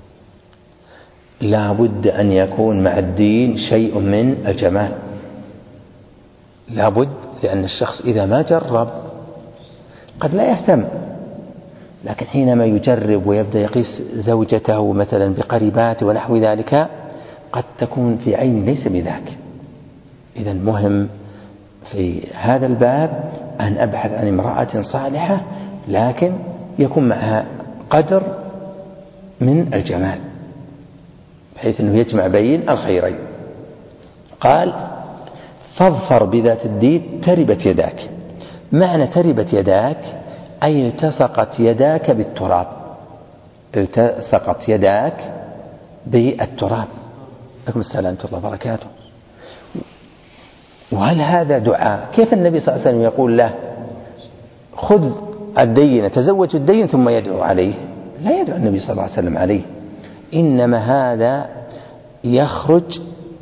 لا بد أن يكون مع الدين شيء من الجمال، لا بد لأن الشخص إذا ما جرب قد لا يهتم، لكن حينما يجرب ويبدأ يقيس زوجته مثلا بقريبات ونحو ذلك قد تكون في عين ليس بذاك. إذا مهم في هذا الباب أن أبحث عن امرأة صالحة لكن يكون معها قدر من الجمال بحيث أنه يجمع بين الخيرين. قال فاظفر بذات الدين تربت يداك. معنى تربت يداك أي التصقت يداك بالتراب، التصقت يداك بالتراب. عليكم السلام ورحمة الله وبركاته. وهل هذا دعاء؟ كيف النبي صلى الله عليه وسلم يقول له خذ الدين تزوج الدين ثم يدعو عليه؟ لا يدعو النبي صلى الله عليه وسلم عليه، إنما هذا يخرج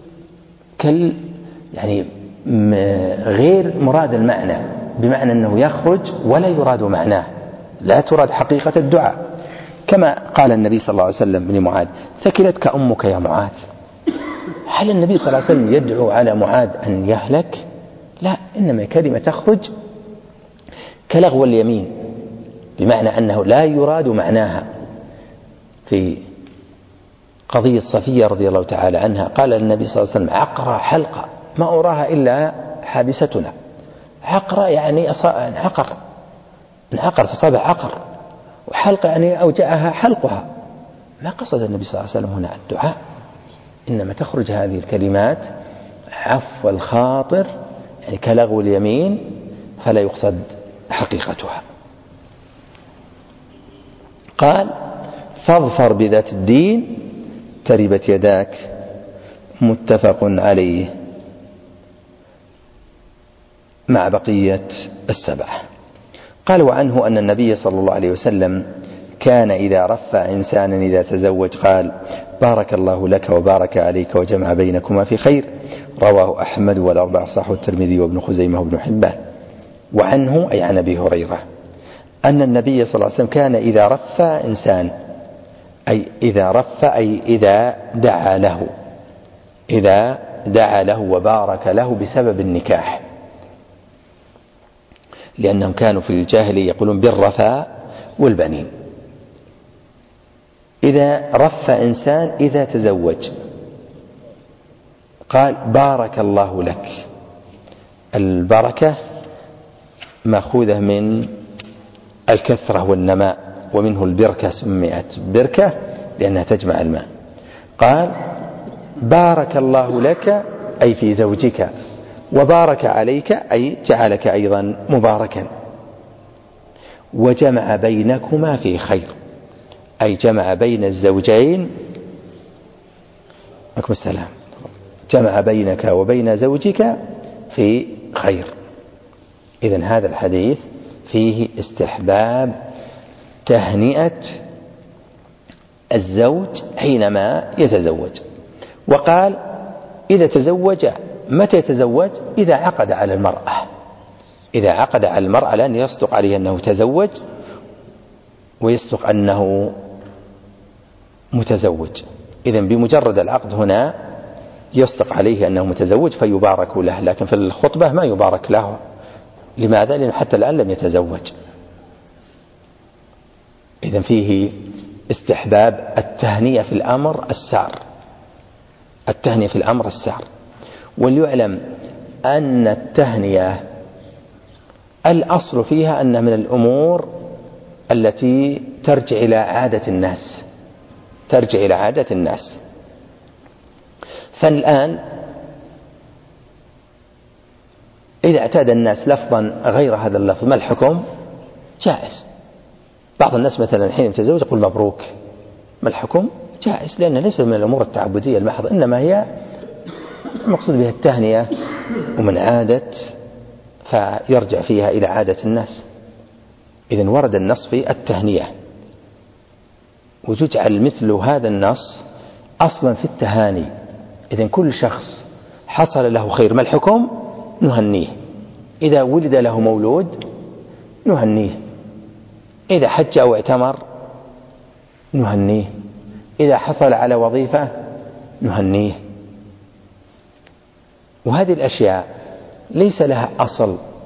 يعني غير مراد المعنى، بمعنى أنه يخرج ولا يراد معناه، لا تراد حقيقة الدعاء، كما قال النبي صلى الله عليه وسلم لمعاذ ثكلتك أمك يا معاذ. هل النبي صلى الله عليه وسلم يدعو على معاذ أن يهلك؟ لا، إنما كلمة تخرج كلغو اليمين، بمعنى أنه لا يراد معناها. في قضية صفية رضي الله تعالى عنها قال النبي صلى الله عليه وسلم عقرة حلقة ما أراها إلا حابستنا. عقرة يعني انعقر تصابع عقر، وحلقة يعني أوجعها حلقها. ما قصد النبي صلى الله عليه وسلم هنا الدعاء، إنما تخرج هذه الكلمات عفو الخاطر يعني كلغو اليمين، فلا يقصد حقيقتها. قال فاظفر بذات الدين تربت يداك، متفق عليه مع بقية السبعة. قال وعنه أن النبي صلى الله عليه وسلم كان إذا رفع إنسانا إذا تزوج قال بارك الله لك وبارك عليك وجمع بينكما في خير. رواه أحمد والأربعة صححه الترمذي وابن خزيمة وابن حبان. وعنه أي عن أبي هريرة أن النبي صلى الله عليه وسلم كان إذا رفع إنسان أي إذا دعا له وبارك له بسبب النكاح، لأنهم كانوا في الجاهلية يقولون بالرفاء والبنين. إذا رفع إنسان إذا تزوج قال بارك الله لك. البركة مأخوذة من الكثرة والنماء، ومنه البركة سميت بركة لأنها تجمع الماء. قال بارك الله لك أي في زوجك، وبارك عليك أي جعلك أيضا مباركا، وجمع بينكما في خير أي جمع بين الزوجين. عليكم السلام. جمع بينك وبين زوجك في خير. إذن هذا الحديث فيه استحباب تهنئة الزوج حينما يتزوج. وقال إذا تزوج، متى يتزوج؟ إذا عقد على المرأة، إذا عقد على المرأة، لأن يصدق عليه أنه تزوج ويصدق أنه متزوج. إذن بمجرد العقد هنا يصدق عليه أنه متزوج فيبارك له، لكن في الخطبة ما يبارك له. لماذا؟ لأنه حتى الآن لم يتزوج. إذن فيه استحباب التهنئة في الأمر السار، التهنئة في الأمر السار. وليعلم أن التهنئة الأصل فيها أن من الأمور التي ترجع إلى عادة الناس، ترجع إلى عادة الناس. فالآن إذا اعتاد الناس لفظا غير هذا اللفظ ما الحكم؟ جائز. بعض الناس مثلا حين يتزوج يقول مبروك، ما الحكم؟ جائز، لأنه ليس من الأمور التعبدية المحض، إنما هي المقصود بها التهنئة ومن عادة، فيرجع فيها إلى عادة الناس. إذن ورد النص في التهنئة، وتجعل مثل هذا النص أصلا في التهاني. إذن كل شخص حصل له خير ما الحكم؟ نهنيه. إذا ولد له مولود نهنيه، إذا حج أو اعتمر نهنيه، إذا حصل على وظيفة نهنيه. وهذه الأشياء ليس لها أصل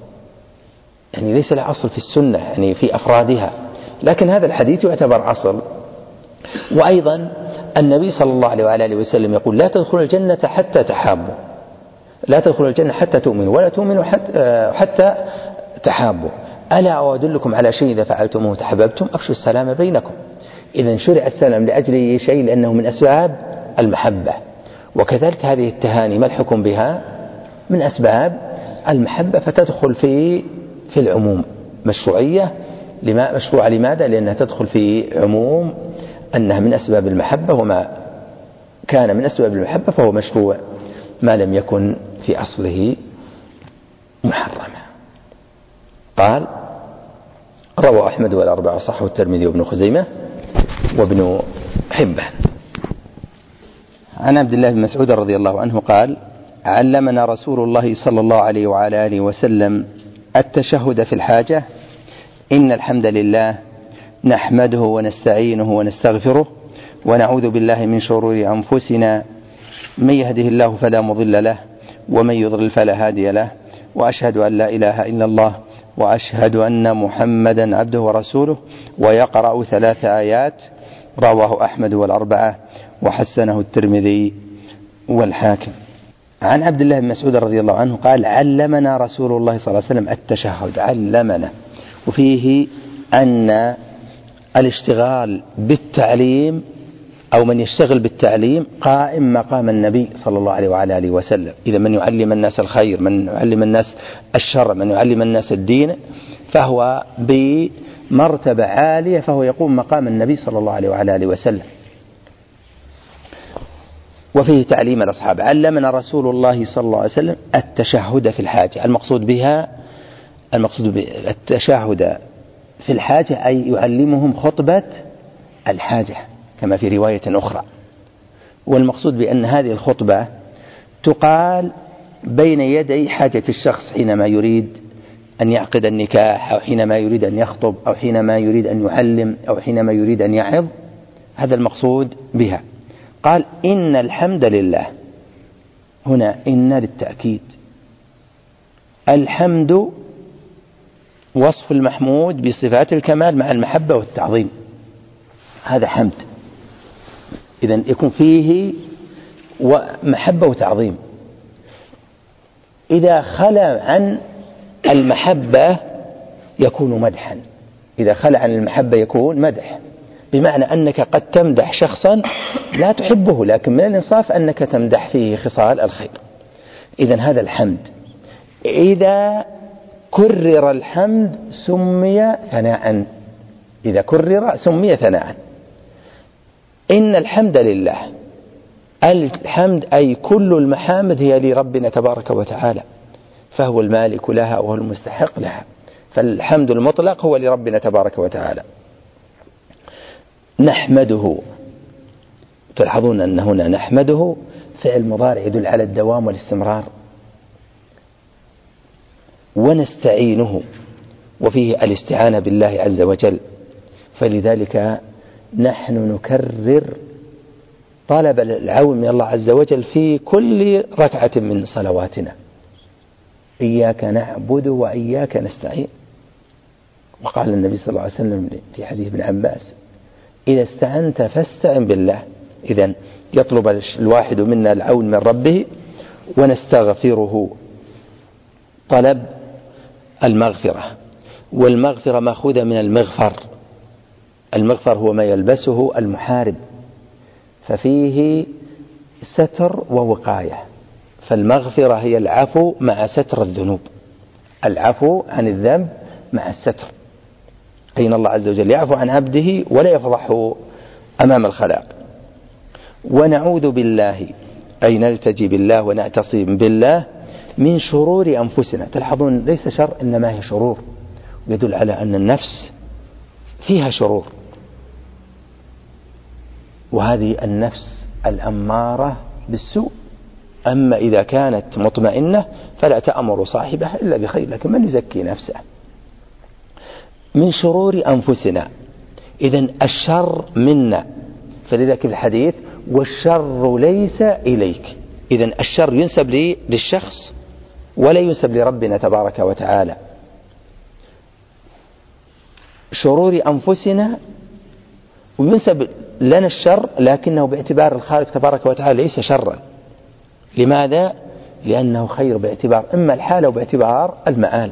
يعني ليس له أصل في السنة يعني في أفرادها، لكن هذا الحديث يعتبر أصل. وأيضا النبي صلى الله عليه وآله وسلم يقول لا تدخلوا الجنة حتى تحابوا، لا تدخلوا الجنة حتى تؤمنوا ولا تؤمنوا حتى تحابوا. ألا أدلكم على شيء إذا فعلتموه تحببتم أفشوا السلام بينكم. إذن شرع السلام لأجل شيء لأنه من أسباب المحبة. وكذلك هذه التهاني ما الحكم بها؟ من أسباب المحبة، فتدخل في العموم. مشروعية مشروع لماذا؟ لأنها تدخل في عموم أنها من أسباب المحبة، وما كان من أسباب المحبة فهو مشروع ما لم يكن في أصله محرما. قال روى أحمد والأربعة صححه الترمذي وابن خزيمة وابن حبان. عن عبد الله بن مسعود رضي الله عنه قال علمنا رسول الله صلى الله عليه وعلى آله وسلم التشهد في الحاجة: إن الحمد لله نحمده ونستعينه ونستغفره ونعوذ بالله من شرور أنفسنا، من يهده الله فلا مضل له ومن يضلل فلا هادي له، وأشهد أن لا إله إلا الله وأشهد أن محمدا عبده ورسوله. ويقرأ 3 آيات. رواه أحمد والأربعة وحسنه الترمذي والحاكم. عن عبد الله بن مسعود رضي الله عنه قال علمنا رسول الله صلى الله عليه وسلم التشهد. علمنا، وفيه أن الاشتغال بالتعليم أو من يشتغل بالتعليم قائم مقام النبي صلى الله عليه وعلى آله وسلم. إذا من يعلم الناس الخير، من يعلم الناس الشر، من يعلم الناس الدين، فهو بمرتبة عالية، فهو يقوم مقام النبي صلى الله عليه وعلى آله وسلم. وفيه تعليم الأصحاب. علمنا رسول الله صلى الله عليه وسلم التشهد في الحاجة. المقصود بالتشهد في الحاجة أي يعلمهم خطبة الحاجة كما في رواية أخرى. والمقصود بأن هذه الخطبة تقال بين يدي حاجة الشخص حينما يريد أن يعقد النكاح، أو حينما يريد أن يخطب، أو حينما يريد أن يعلم، أو حينما يريد أن يعظ. هذا المقصود بها. قال إن الحمد لله، هنا إن للتأكيد. الحمد وصف المحمود بصفات الكمال مع المحبة والتعظيم، هذا حمد. إذن يكون فيه محبة وتعظيم. إذا خلى عن المحبة يكون مدحا. إذا خلى عن المحبة يكون مدح، بمعنى أنك قد تمدح شخصا لا تحبه، لكن من الإنصاف أنك تمدح فيه خصال الخير. إذن هذا الحمد. إذا كرر الحمد سمي ثناء. إذا كرر سمي ثناء. إن الحمد لله. الحمد أي كل المحامد هي لربنا تبارك وتعالى، فهو المالك لها وهو المستحق لها، فالحمد المطلق هو لربنا تبارك وتعالى. نحمده، تلاحظون أن هنا نحمده فعل مضارع يدل على الدوام والاستمرار. ونستعينه، وفيه الاستعانة بالله عز وجل، فلذلك نحن نكرر طلب العون من الله عز وجل في كل ركعة من صلواتنا. إياك نعبد وإياك نستعين. وقال النبي صلى الله عليه وسلم في حديث ابن عباس إذا استعنت فاستعن بالله. إذن يطلب الواحد منا العون من ربه. ونستغفره طلب المغفرة، والمغفرة مأخوذة من المغفر. المغفر هو ما يلبسه المحارب، ففيه ستر ووقاية. فالمغفرة هي العفو مع ستر الذنوب، العفو عن الذنب مع الستر. أين الله عز وجل يعفو عن عبده ولا يفضحه أمام الخلائق. ونعوذ بالله أي نلتجي بالله ونعتصم بالله من شرور أنفسنا. تلاحظون ليس شر إنما هي شرور، يدل على أن النفس فيها شرور، وهذه النفس الأمارة بالسوء. أما إذا كانت مطمئنة فلا تأمر صاحبها إلا بخير، لكن من يزكي نفسه. من شرور أنفسنا، إذن الشر منا، فلذلك الحديث والشر ليس إليك. إذن الشر ينسب للشخص ولا ينسب لربنا تبارك وتعالى. شرور أنفسنا وينسب لنا الشر، لكنه باعتبار الخالق تبارك وتعالى ليس شرا. لماذا؟ لأنه خير باعتبار إما الحال وباعتبار المآل.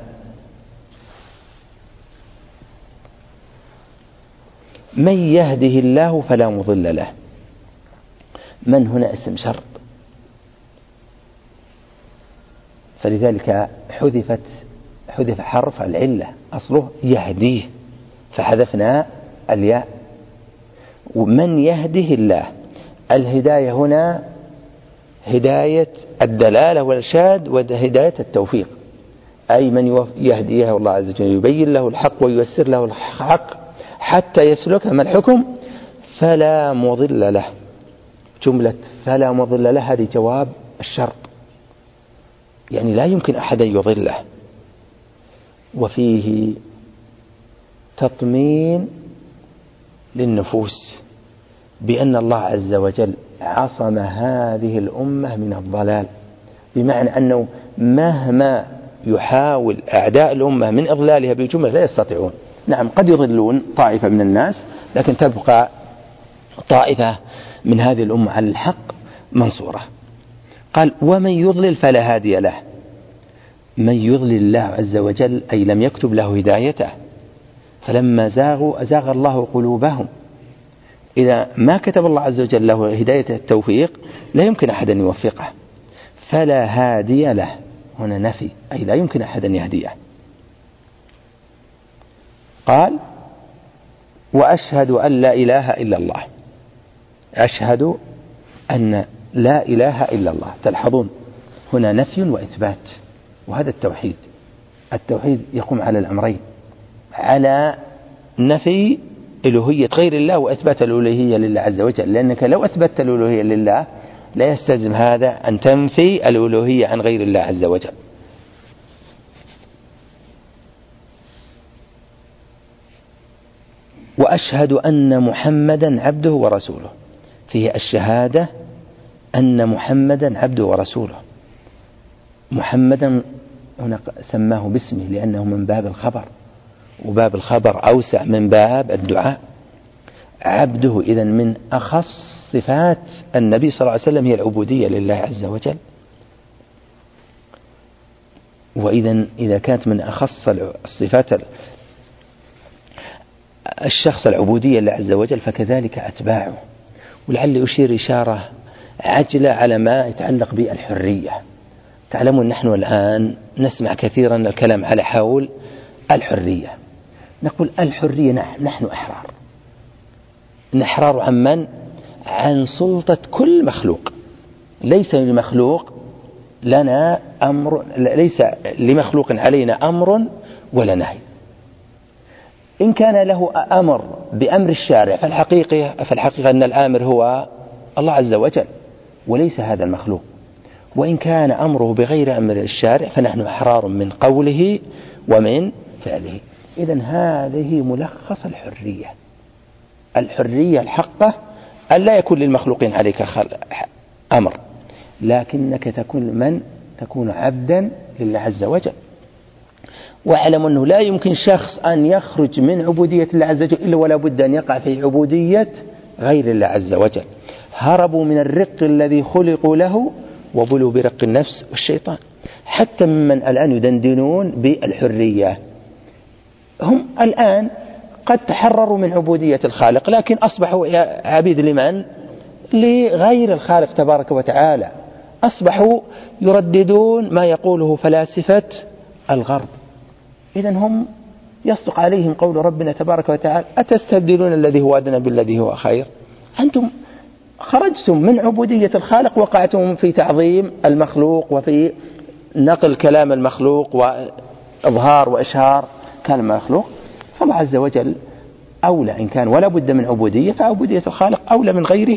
من يهده الله فلا مضل له. من هنا اسم شرط، فلذلك حذف حرف العلة، أصله يهديه فحذفنا الياء. ومن يهده الله، الهداية هنا هداية الدلالة والإرشاد وهداية التوفيق، أي من يهديه الله عز وجل يبين له الحق وييسر له الحق حتى يسلك. ما الحكم؟ فلا مضل له. جملة فلا مضل له هذه جواب الشرط، يعني لا يمكن أحد أن يضله. وفيه تطمين للنفوس بأن الله عز وجل عصم هذه الأمة من الضلال، بمعنى أنه مهما يحاول أعداء الأمة من إضلالها بالجملة لا يستطيعون. نعم قد يضلون طائفة من الناس، لكن تبقى طائفة من هذه الأمة على الحق منصورة. قال ومن يضلل فلا هادي له. من يضلل الله عز وجل أي لم يكتب له هدايته، فلما زاغوا أزاغ الله قلوبهم. إذا ما كتب الله عز وجل له هداية التوفيق لا يمكن أحد أن يوفقه. فلا هادي له هنا نفي، أي لا يمكن أحد أن يهديه. قال وأشهد أن لا إله إلا الله. أشهد أن لا إله إلا الله. تلحظون هنا نفي وإثبات، وهذا التوحيد. التوحيد يقوم على الأمرين، على نفي ألوهية غير الله وإثبات الألوهية لله عز وجل، لأنك لو أثبتت الألوهية لله لا يستلزم هذا أن تنفي الألوهية عن غير الله عز وجل. وأشهد أن محمدا عبده ورسوله. فيه الشهادة أن محمدا عبده ورسوله. محمدا هنا سماه باسمه لأنه من باب الخبر، وباب الخبر أوسع من باب الدعاء. عبده إذن من أخص صفات النبي صلى الله عليه وسلم هي العبودية لله عز وجل. إذا كانت من أخص الصفات الشخص العبودية لله عز وجل فكذلك أتباعه. ولعل أشير إشارة عجلة على ما يتعلق بالحرية. تعلمون نحن الآن نسمع كثيرا الكلام على حول الحرية. نقول الحرية نحن أحرار. نحرار عن من؟ عن سلطة كل مخلوق. ليس لمخلوق لنا أمر، ليس لمخلوق علينا أمر ولا نهي. إن كان له أمر بأمر الشارع فالحقيقة أن الآمر هو الله عز وجل وليس هذا المخلوق. وإن كان أمره بغير أمر الشارع فنحن أحرار من قوله ومن فعله. إذن هذه ملخص الحرية. الحرية الحقة أن لا يكون للمخلوقين عليك أمر، لكنك تكون عبدا لله عز وجل. واعلم أنه لا يمكن شخص أن يخرج من عبودية الله عز وجل إلا ولا بد أن يقع في عبودية غير الله عز وجل. هربوا من الرق الذي خلقوا له وبلوا برق النفس والشيطان. حتى ممن الآن يدندنون بالحرية هم الآن قد تحرروا من عبودية الخالق، لكن أصبحوا عبيد لمن؟ لغير الخالق تبارك وتعالى. أصبحوا يرددون ما يقوله فلاسفة الغرب. إذن هم يصدق عليهم قول ربنا تبارك وتعالى أتستبدلون الذي هو أدنى بالذي هو خير. أنتم خرجتم من عبودية الخالق، وقعتم في تعظيم المخلوق وفي نقل كلام المخلوق وإظهار وإشهار كلام المخلوق. فالله عز وجل أولى إن كان ولا بد من عبودية، فعبودية الخالق أولى من غيره.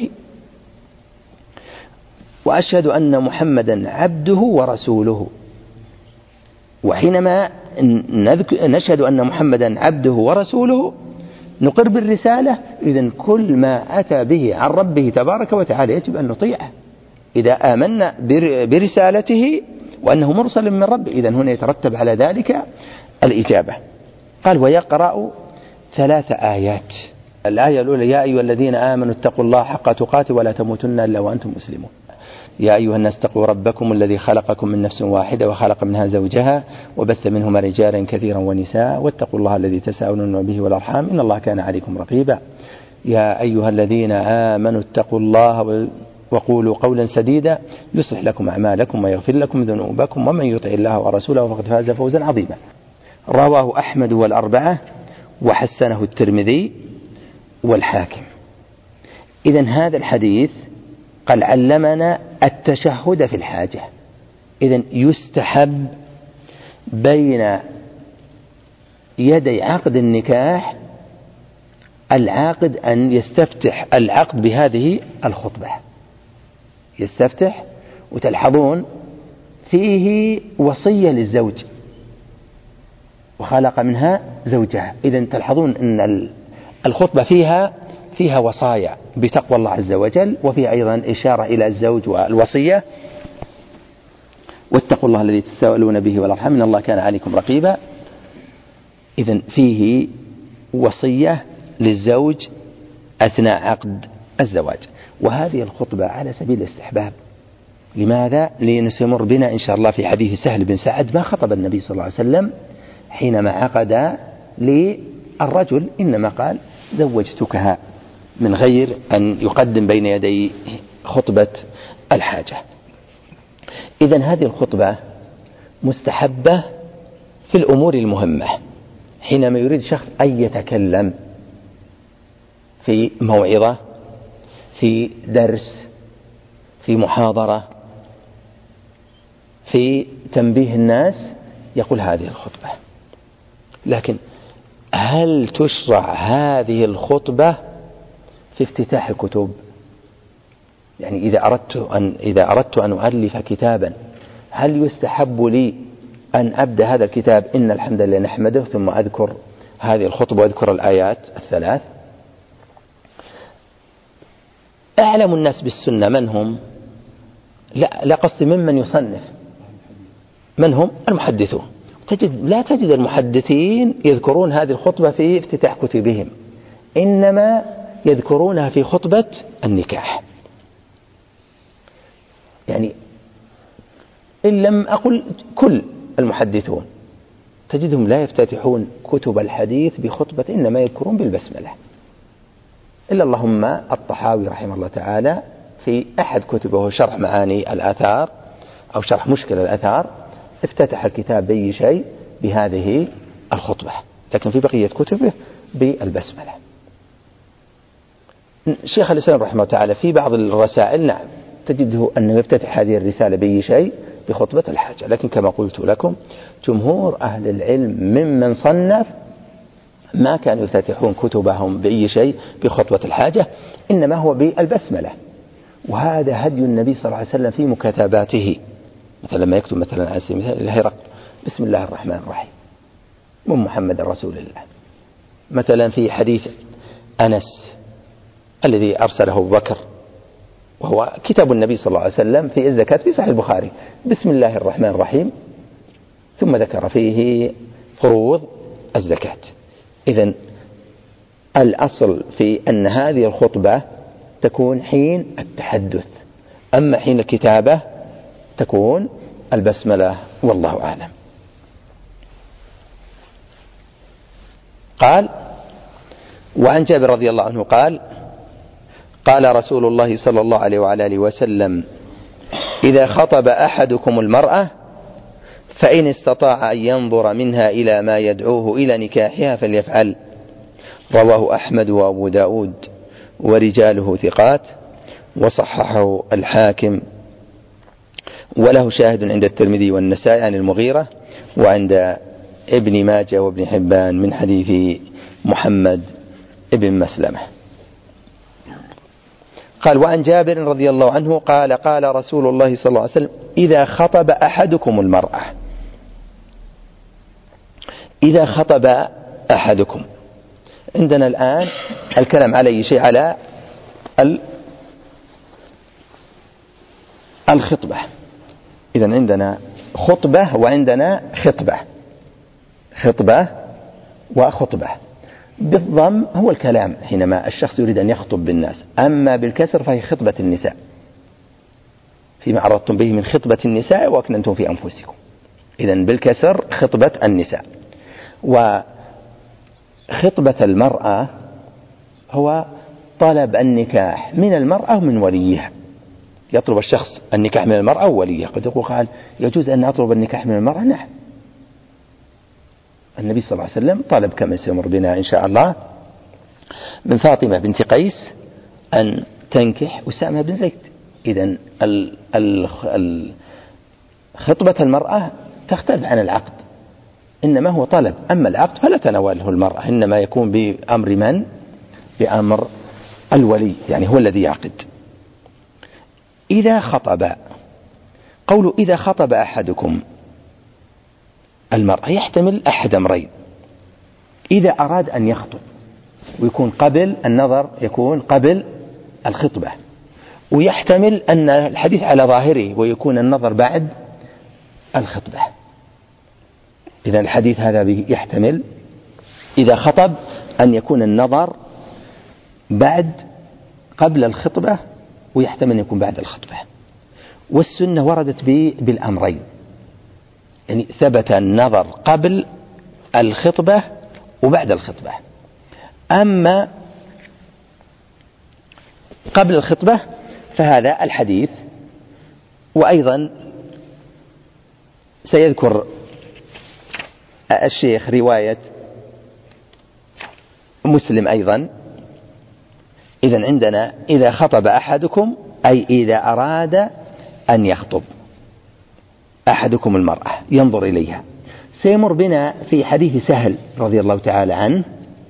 وأشهد أن محمدا عبده ورسوله. وحينما نشهد أن محمدا عبده ورسوله نقر بالرسالة. إذن كل ما أتى به عن ربه تبارك وتعالى يجب أن نطيعه إذا آمنا برسالته وأنه مرسل من رب. إذن هنا يترتب على ذلك الإجابة. قال ويقرأ 3 آيات. الآية الأولى: يا أيها الذين آمنوا اتقوا الله حق تقاته ولا تموتن إلا وأنتم مسلمون. يا أيها الناس اتقوا ربكم الذي خلقكم من نفس واحدة وخلق منها زوجها وبث منهما رجالا كثيرا ونساء واتقوا الله الذي تساءلون به والأرحام إن الله كان عليكم رقيبا. يا أيها الذين آمنوا اتقوا الله وقولوا قولا سديدا يصلح لكم أعمالكم ويغفر لكم ذنوبكم ومن يطع الله ورسوله فقد فاز فوزا عظيما. رواه أحمد والأربعة وحسنه الترمذي والحاكم. إذن هذا الحديث قال علمنا التشهد في الحاجة. إذن يستحب بين يدي عقد النكاح العاقد أن يستفتح العقد بهذه الخطبة، يستفتح، وتلحظون فيه وصية للزوج وخلق منها زوجها. إذن تلحظون أن الخطبة فيها وصايا بتقوى الله عز وجل، وفيها أيضا إشارة إلى الزوج والوصية: واتقوا الله الذي تساءلون به والأرحام إن الله كان عليكم رقيبا. إذن فيه وصية للزوج أثناء عقد الزواج. وهذه الخطبة على سبيل الاستحباب. لماذا؟ لنستمر بنا إن شاء الله في حديث سهل بن سعد ما خطب النبي صلى الله عليه وسلم حينما عقد للرجل، إنما قال زوجتكها، من غير أن يقدم بين يدي خطبة الحاجة. إذن هذه الخطبة مستحبة في الأمور المهمة، حينما يريد شخص أن يتكلم في موعظة، في درس، في محاضرة، في تنبيه الناس، يقول هذه الخطبة. لكن هل تشرع هذه الخطبة في افتتاح الكتب؟ يعني إذا أردت أن أؤلف كتابا، هل يستحب لي أن أبدأ هذا الكتاب إن الحمد لله نحمده ثم أذكر هذه الخطبة وأذكر الآيات الثلاث؟ أعلم الناس بالسنة من هم؟ لا قصدي ممن يصنف، من هم؟ المحدثون. لا تجد المحدثين يذكرون هذه الخطبة في افتتاح كتبهم، إنما يذكرونها في خطبة النكاح. يعني إن لم أقل كل المحدثون تجدهم لا يفتتحون كتب الحديث بخطبة، إنما يذكرون بالبسملة، إلا اللهم الطحاوي رحمه الله تعالى في أحد كتبه شرح معاني الآثار أو شرح مشكل الآثار افتتح الكتاب بأي شيء بهذه الخطبة، لكن في بقية كتبه بالبسملة. شيخ الإسلام رحمه الله تعالى في بعض الرسائل نعم تجده أنه يفتتح هذه الرسالة بأي شيء بخطبة الحاجة، لكن كما قلت لكم جمهور أهل العلم ممن صنف ما كانوا يفتتحون كتبهم بأي شيء بخطبة الحاجة، إنما هو بالبسملة. وهذا هدي النبي صلى الله عليه وسلم في مكاتباته، مثلا لما يكتب مثلا على سبيل المثال الهرقل بسم الله الرحمن الرحيم من محمد رسول الله. مثلا في حديث أنس الذي أرسله أبو بكر وهو كتاب النبي صلى الله عليه وسلم في الزكاة في صحيح البخاري بسم الله الرحمن الرحيم، ثم ذكر فيه فروض الزكاة. إذن الأصل في أن هذه الخطبة تكون حين التحدث، أما حين الكتابة تكون البسملة، والله أعلم. قال: وعن جابر رضي الله عنه قال: قال رسول الله صلى الله عليه وعلى آله وسلم: إذا خطب أحدكم المرأة فإن استطاع أن ينظر منها إلى ما يدعوه إلى نكاحها فليفعل. رواه أحمد وأبو داود ورجاله ثقات، وصححه الحاكم، وله شاهد عند الترمذي والنسائي عن المغيرة، وعند ابن ماجه وابن حبان من حديث محمد ابن مسلمة. قال: وعن جابر رضي الله عنه قال: قال رسول الله صلى الله عليه وسلم: إذا خطب أحدكم المرأة. إذا خطب أحدكم، عندنا الآن الكلام على أي شيء؟ على الخطبة. إذن عندنا خطبة وعندنا خطبة، خطبة وخطبة. بالضم هو الكلام حينما الشخص يريد أن يخطب بالناس، أما بالكسر فهي خطبة النساء، فيما عرضتم به من خطبة النساء وأكننتم في أنفسكم. إذن بالكسر خطبة النساء. وخطبة المرأة هو طلب النكاح من المرأة ومن وليها. يطلب الشخص النكاح من المرأة ووليها. قد يقول قال يجوز أن أطلب النكاح من المرأة؟ نعم، النبي صلى الله عليه وسلم طلب كما سيمر بنا إن شاء الله من فاطمة بنت قيس أن تنكح أسامة بن زيد. إذن خطبة المرأة تختلف عن العقد، إنما هو طلب، أما العقد فلا تناوله المرأة، إنما يكون بأمر من؟ بأمر الولي، يعني هو الذي يعقد. إذا خطب، قوله إذا خطب أحدكم المرأة يحتمل أحد أمرين: إذا أراد أن يخطب ويكون قبل النظر، يكون قبل الخطبة، ويحتمل أن الحديث على ظاهره ويكون النظر بعد الخطبة. إذا الحديث هذا يحتمل إذا خطب أن يكون النظر قبل الخطبة، ويحتمل أن يكون بعد الخطبة. والسنة وردت بالأمرين، يعني ثبت النظر قبل الخطبة وبعد الخطبة. أما قبل الخطبة فهذا الحديث، وأيضا سيذكر الشيخ رواية مسلم أيضا. إذن عندنا إذا خطب أحدكم أي إذا أراد أن يخطب أحدكم المرأة ينظر إليها. سيمر بنا في حديث سهل رضي الله تعالى عنه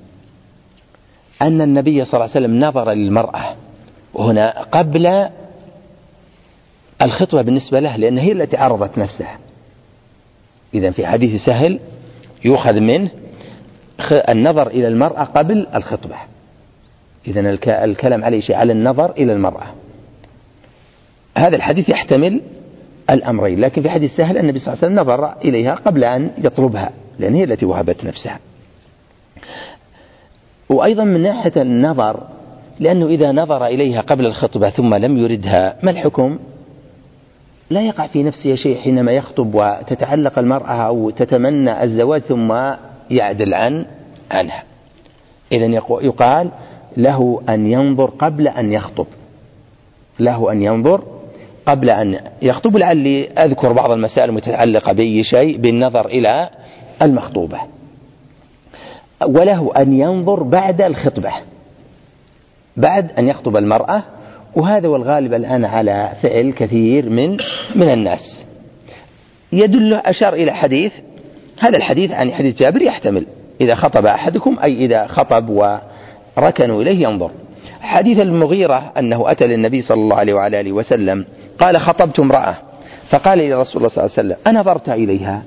أن النبي صلى الله عليه وسلم نظر للمرأة، وهنا قبل الخطبة بالنسبة له، لأن هي التي عرضت نفسها. إذن في حديث سهل يؤخذ منه النظر إلى المرأة قبل الخطبة. إذن الكلام عليه شيء على النظر إلى المرأة. هذا الحديث يحتمل الأمرين، لكن في حديث سهل النبي صلى الله عليه وسلم نظر إليها قبل أن يطلبها، لأن هي التي وهبت نفسها. وأيضا من ناحية النظر، لأنه إذا نظر إليها قبل الخطبة ثم لم يردها، ما الحكم؟ لا يقع في نفسه شيء حينما يخطب وتتعلق المرأة أو تتمنى الزواج ثم يعدل عنها. إذن يقال له أن ينظر قبل أن يخطب، له أن ينظر قبل أن يخطب. لعلي أذكر بعض المسائل المتعلقة بأي شيء بالنظر إلى المخطوبة. وله أن ينظر بعد الخطبة، بعد أن يخطب المرأة، وهذا والغالب الآن على فعل كثير من الناس. يدل أشار إلى حديث، هذا الحديث عن حديث جابر يحتمل إذا خطب أحدكم أي إذا خطب وركنوا إليه ينظر. حديث المغيرة أنه أتى للنبي صلى الله عليه وعلى آله وسلم قال خطبت امرأة فقال لي رسول الله صلى الله عليه وسلم أنظرت إليها؟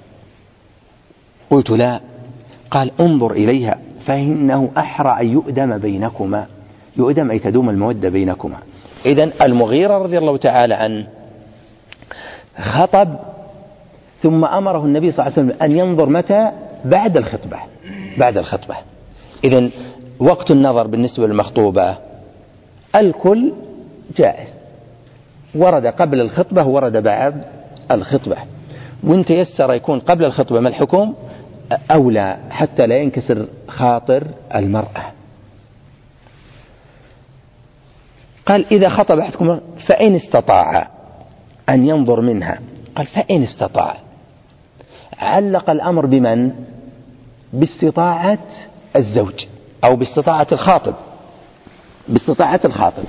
قلت لا. قال انظر إليها فإنه أحرى أن يؤدم بينكما، يؤدم أي تدوم المودة بينكما. إذن المغيرة رضي الله تعالى عنه خطب ثم أمره النبي صلى الله عليه وسلم أن ينظر متى؟ بعد الخطبة، بعد الخطبة. إذن وقت النظر بالنسبة للمخطوبة الكل جائز، ورد قبل الخطبة ورد بعد الخطبة، وإن تيسر يكون قبل الخطبة ما الحكم؟ أولى حتى لا ينكسر خاطر المرأة. قال إذا خطب أحدكم فإن استطاع أن ينظر منها، قال فإن استطاع. علق الأمر بمن؟ باستطاعة الزوج أو باستطاعة الخاطب، باستطاعة الخاطب.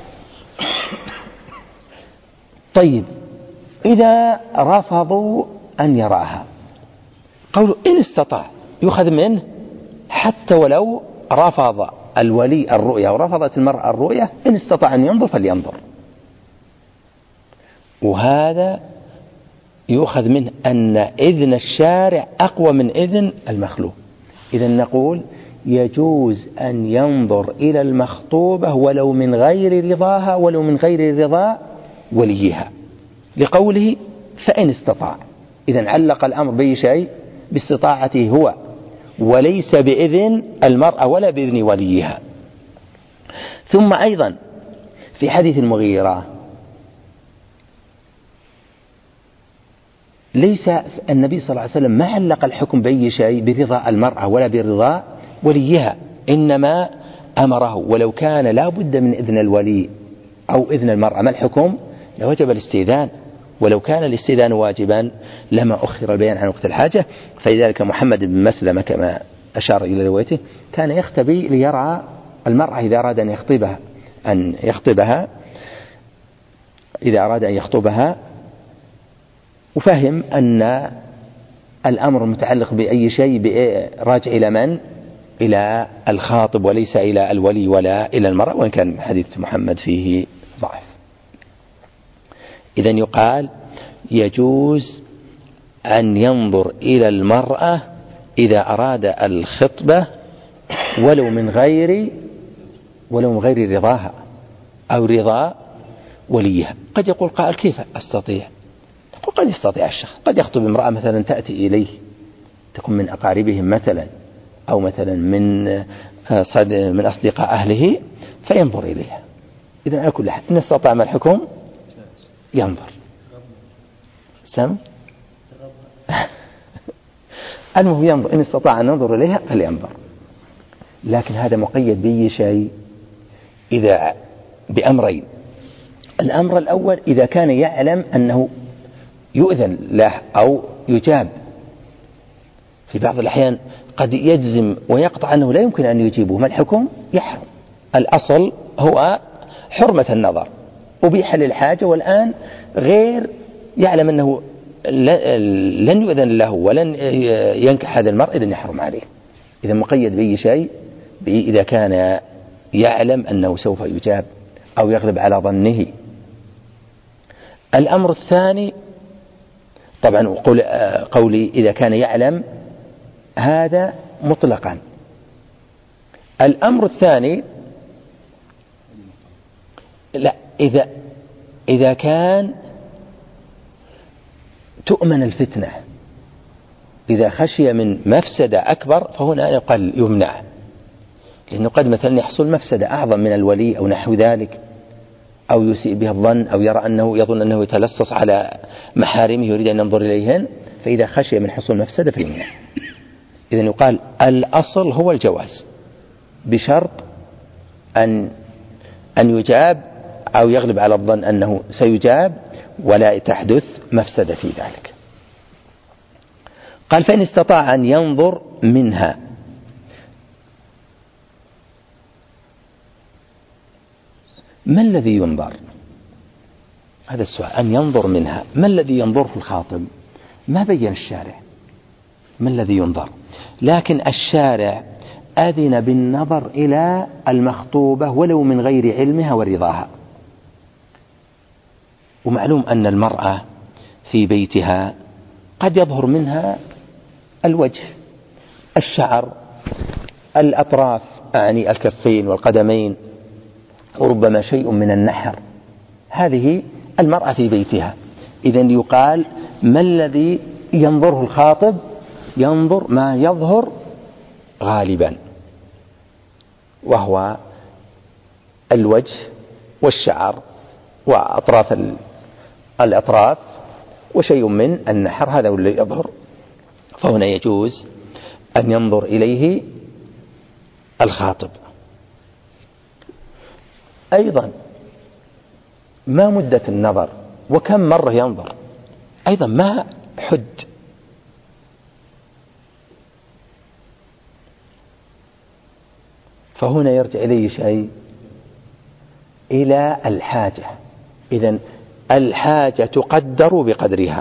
طيب إذا رفضوا أن يراها، قولوا إن استطاع يؤخذ منه حتى ولو رفض الولي الرؤية ورفضت المرأة الرؤية، إن استطاع أن ينظر فلينظر. وهذا يؤخذ منه أن إذن الشارع أقوى من إذن المخلوق. إذن نقول يجوز أن ينظر إلى المخطوبة ولو من غير رضاها، ولو من غير رضا وليها، لقوله فإن استطاع. إذن علق الأمر بأي شيء؟ باستطاعته هو، وليس بإذن المرأة ولا بإذن وليها. ثم أيضا في حديث المغيرة ليس النبي صلى الله عليه وسلم ما علق الحكم بأي شيء برضا المرأة ولا برضا وليها، إنما أمره ولو كان لا بد من إذن الولي أو إذن المرأة ما الحكم؟ لوجب الاستئذان، ولو كان الاستئذان واجبا لما أخر البيان عن وقت الحاجة. فلذلك محمد بن مسلمة كما أشار إلى روايته كان يختبي ليرى المرأة إذا أراد أن يخطبها وفهم أن الأمر متعلق بأي شيء راجع إلى من؟ إلى الخاطب وليس إلى الولي ولا إلى المرأة، وإن كان حديث محمد فيه ضعف. إذن يقال يجوز أن ينظر إلى المرأة إذا أراد الخطبة ولو من غير رضاها أو رضا وليها. قد يقول قائل كيف أستطيع؟ قد يستطيع الشخص، قد يخطب امرأة مثلا تأتي إليه تكون من أقاربهم مثلا أو مثلا من أصدقاء أهله فينظر إليها. إذن على كل حال إن استطاع ما الحكم؟ ينظر. المهم ينظر، إن استطاع أن ينظر إليها فلينظر، لكن هذا مقيد بأي شيء؟ إذا بأمرين. الأمر الأول إذا كان يعلم أنه يؤذن له أو يجاب. في بعض الأحيان قد يجزم ويقطع أنه لا يمكن أن يجيبه، ما الحكم؟ يحرم. الأصل هو حرمة النظر، أبيح للحاجة، والآن غير يعلم أنه لن يؤذن له ولن ينكح هذا المرء، إذن يحرم عليه. إذا مقيد بأي شيء؟ إذا كان يعلم أنه سوف يجاب أو يغلب على ظنه. الأمر الثاني طبعا قولي إذا كان يعلم هذا مطلقا. الأمر الثاني لا، إذا كان تؤمن الفتنة، إذا خشي من مفسدة أكبر فهنا يقال يمنع، لأنه قد مثلا يحصل مفسدة أعظم من الولي أو نحو ذلك، أو يسيء به الظن، أو يظن أنه يتلصص على محارمه يريد أن ينظر إليهن، فإذا خشي من حصول مفسدة فيمنع. إذن يقال الأصل هو الجواز بشرط أن يجاب أو يغلب على الظن أنه سيجاب ولا تحدث مفسدة في ذلك. قال فإن استطاع أن ينظر منها. ما الذي ينظر؟ هذا السؤال، أن ينظر منها، ما الذي ينظره الخاطب؟ ما بين الشارع ما الذي ينظر، لكن الشارع أذن بالنظر إلى المخطوبة ولو من غير علمها ورضاها. ومعلوم أن المرأة في بيتها قد يظهر منها الوجه، الشعر، الأطراف يعني الكفين والقدمين، وربما شيء من النحر. هذه المرأة في بيتها. إذن يقال ما الذي ينظره الخاطب؟ ينظر ما يظهر غالبا، وهو الوجه والشعر وأطراف الأطراف وشيء من النحر، هذا هو الذي يظهر. فهنا يجوز أن ينظر إليه الخاطب. أيضا ما مدة النظر وكم مرة ينظر؟ أيضا ما حد. فهنا يرجع إليه شيء إلى الحاجة. إذن الحاجة تقدر بقدرها.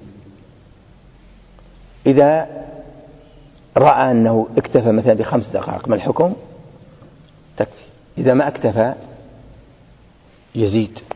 إذا رأى أنه اكتفى مثلا ب5 دقائق ما الحكم؟ تكفي. إذا ما اكتفى يزيد.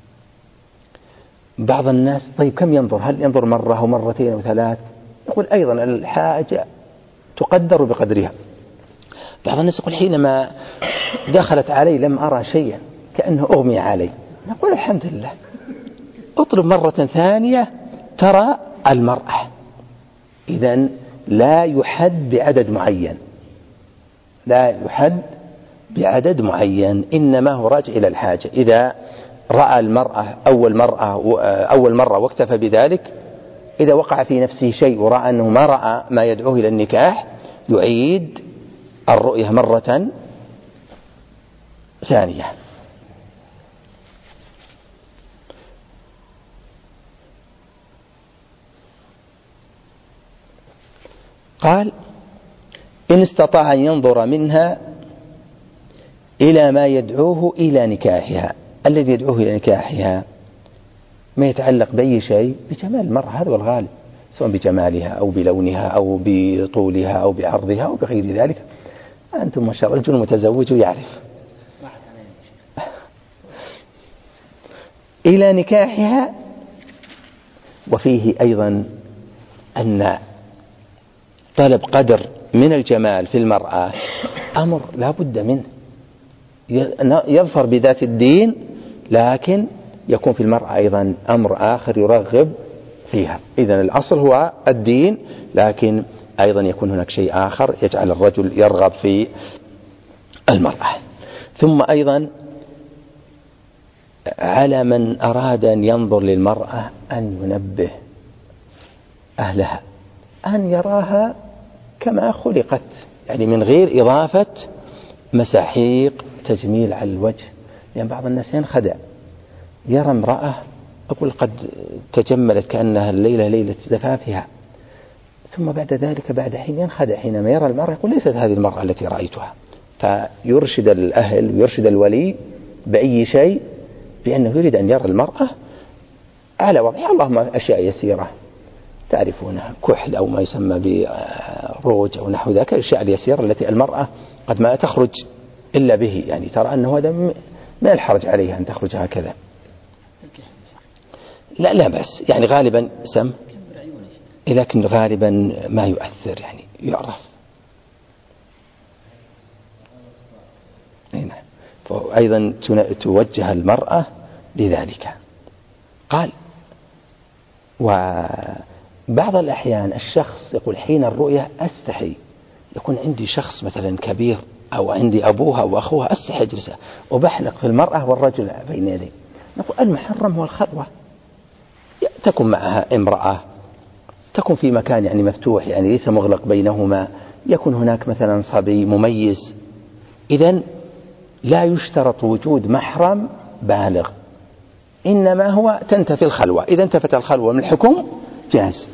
بعض الناس طيب كم ينظر؟ هل ينظر مرة أو مرتين أو 3؟ يقول أيضا الحاجة تقدر بقدرها. بعض الناس يقول حينما دخلت علي لم أرى شيئا كأنه أغمي علي، نقول الحمد لله، اطلب مرة ثانية ترى المرأة. إذن لا يحد بعدد معين، لا يحد بعدد معين، إنما هو راجع إلى الحاجة. إذا رأى المرأة أول مرة واكتفى بذلك، إذا وقع في نفسه شيء ورأى أنه ما رأى ما يدعوه إلى النكاح يعيد الرؤية مرة ثانية. قال: إن استطاع أن ينظر منها إلى ما يدعوه إلى نكاحها. الذي يدعوه إلى نكاحها ما يتعلق بأي شيء بجمال المرأة، هذا هو الغالب، سواء بجمالها أو بلونها أو بطولها أو بعرضها أو بغير ذلك. أنتم ما شاء الله الرجل المتزوج يعرف. إلى نكاحها. وفيه أيضا أن طلب قدر من الجمال في المرأة أمر لا بد منه، يظفر بذات الدين، لكن يكون في المرأة أيضا أمر آخر يرغب فيها. إذن الأصل هو الدين، لكن أيضا يكون هناك شيء آخر يجعل الرجل يرغب في المرأة. ثم أيضا على من أراد أن ينظر للمرأة أن ينبه أهلها أن يراها كما خلقت، يعني من غير إضافة مساحيق تجميل على الوجه. يعني بعض الناس ينخدع، يرى امرأة أقول قد تجملت كأنها الليلة ليلة زفافها، ثم بعد ذلك بعد حين ينخدع حينما يرى المرأة يقول ليست هذه المرأة التي رأيتها. فيرشد الأهل ويرشد الولي بأي شيء بأنه يريد أن يرى المرأة على وضعها، اللهم أشياء يسيرة تعرفونها، كحل أو ما يسمى بروج أو نحو ذلك، الأشياء اليسيرة التي المرأة قد ما تخرج إلا به، يعني ترى أنه هذا ما الحرج عليها أن تخرج هكذا. لا بس يعني غالبا لكن غالبا ما يؤثر، يعني يعرف. فأيضا توجه المرأة لذلك. قال: وبعض الأحيان الشخص يقول حين الرؤية أستحي، يكون عندي شخص مثلا كبير أو عندي أبوها وأخوها أستحي أجلسه وبحلق في المرأة والرجل بين يديه. نقول المحرم هو الخلوة، تكون معها امرأة، تكون في مكان يعني مفتوح، يعني ليس مغلق بينهما، يكون هناك مثلا صبي مميز. إذن لا يشترط وجود محرم بالغ، إنما هو تنتفي الخلوة. إذا انتفت الخلوة من الحكم جاز.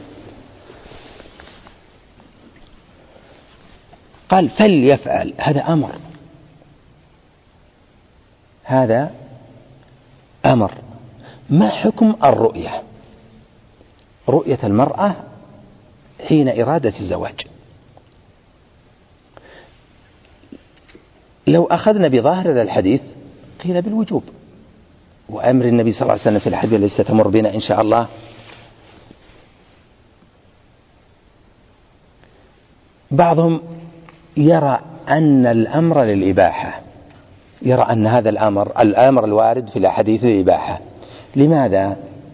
قال: فليفعل. هذا أمر، هذا أمر. ما حكم الرؤية؟ رؤية المرأة حين إرادة الزواج. لو أخذنا بظاهر هذا الحديث قيل بالوجوب، وأمر النبي صلى الله عليه وسلم في الحديث الذي ستمر بنا إن شاء الله. بعضهم يرى أن الأمر للإباحة، يرى أن هذا الأمر الوارد في الأحاديث للإباحة. لماذا؟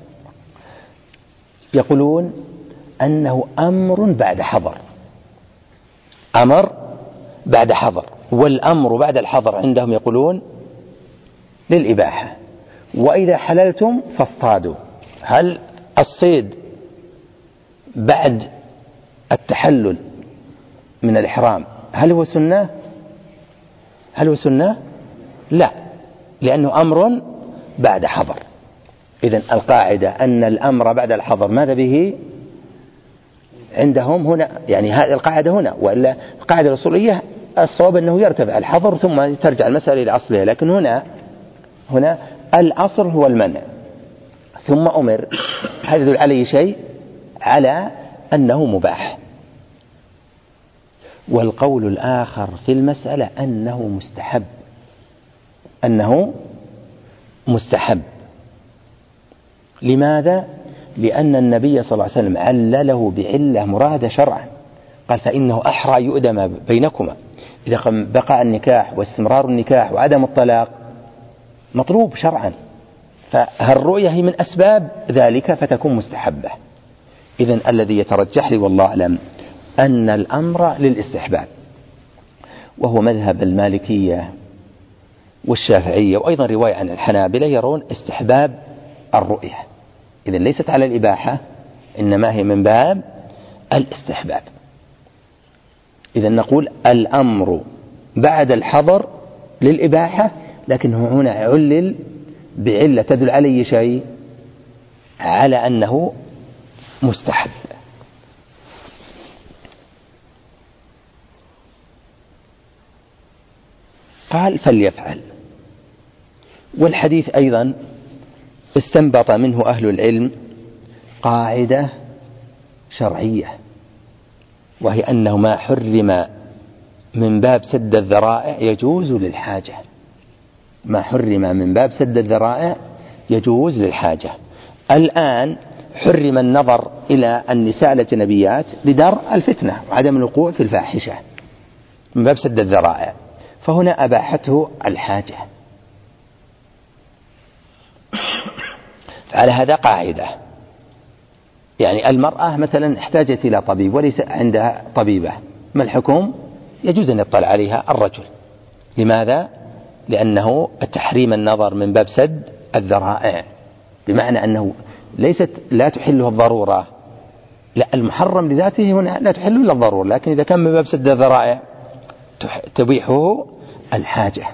يقولون أنه أمر بعد حظر، أمر بعد حظر، والأمر بعد الحظر عندهم يقولون للإباحة. وإذا حللتم فاصطادوا. هل الصيد بعد التحلل من الإحرام هل هو سنة؟ هل هو سنة؟ لا، لأنه أمر بعد حظر. إذن القاعدة أن الأمر بعد الحظر ماذا به عندهم هنا؟ يعني هذه القاعدة هنا، وإلا القاعدة الأصولية الصواب أنه يرتفع الحظر ثم ترجع المسألة إلى أصلها، لكن هنا الأصل هو المنع ثم أمر. هذا يدل عليه شيء على أنه مباح. والقول الآخر في المسألة أنه مستحب. لماذا؟ لأن النبي صلى الله عليه وسلم علله بعلة مرادة شرعا، قال: فإنه أحرى يؤدم بينكما. إذا بقى النكاح واستمرار النكاح وعدم الطلاق مطلوب شرعا، فالرؤية هي من أسباب ذلك فتكون مستحبة. إذن الذي يترجح لي والله أعلم أن الأمر للاستحباب، وهو مذهب المالكية والشافعية، وأيضا رواية عن الحنابلة يرون استحباب الرؤية، إذن ليست على الإباحة إنما هي من باب الاستحباب. إذن نقول الأمر بعد الحظر للإباحة، لكنه هنا علل بعلة تدل على شيء على أنه مستحب. قال فليفعل. والحديث أيضا استنبط منه أهل العلم قاعدة شرعية، وهي أنه ما حرم من باب سد الذرائع يجوز للحاجة. ما حرم من باب سد الذرائع يجوز للحاجة. الآن حرم النظر إلى النساء الأجنبيات لدرء الفتنة وعدم الوقوع في الفاحشة من باب سد الذرائع، فهنا أباحته الحاجة. على هذا قاعدة، يعني المرأة مثلا احتاجت إلى طبيب وليس عندها طبيبة، ما الحكم؟ يجوز أن يطلع عليها الرجل. لماذا؟ لأنه التحريم النظر من باب سد الذرائع، بمعنى أنه لا تحله الضرورة، لا، المحرم لذاته هنا لا تحله إلا الضرورة، لكن إذا كان من باب سد الذرائع تبيحه الحاجة.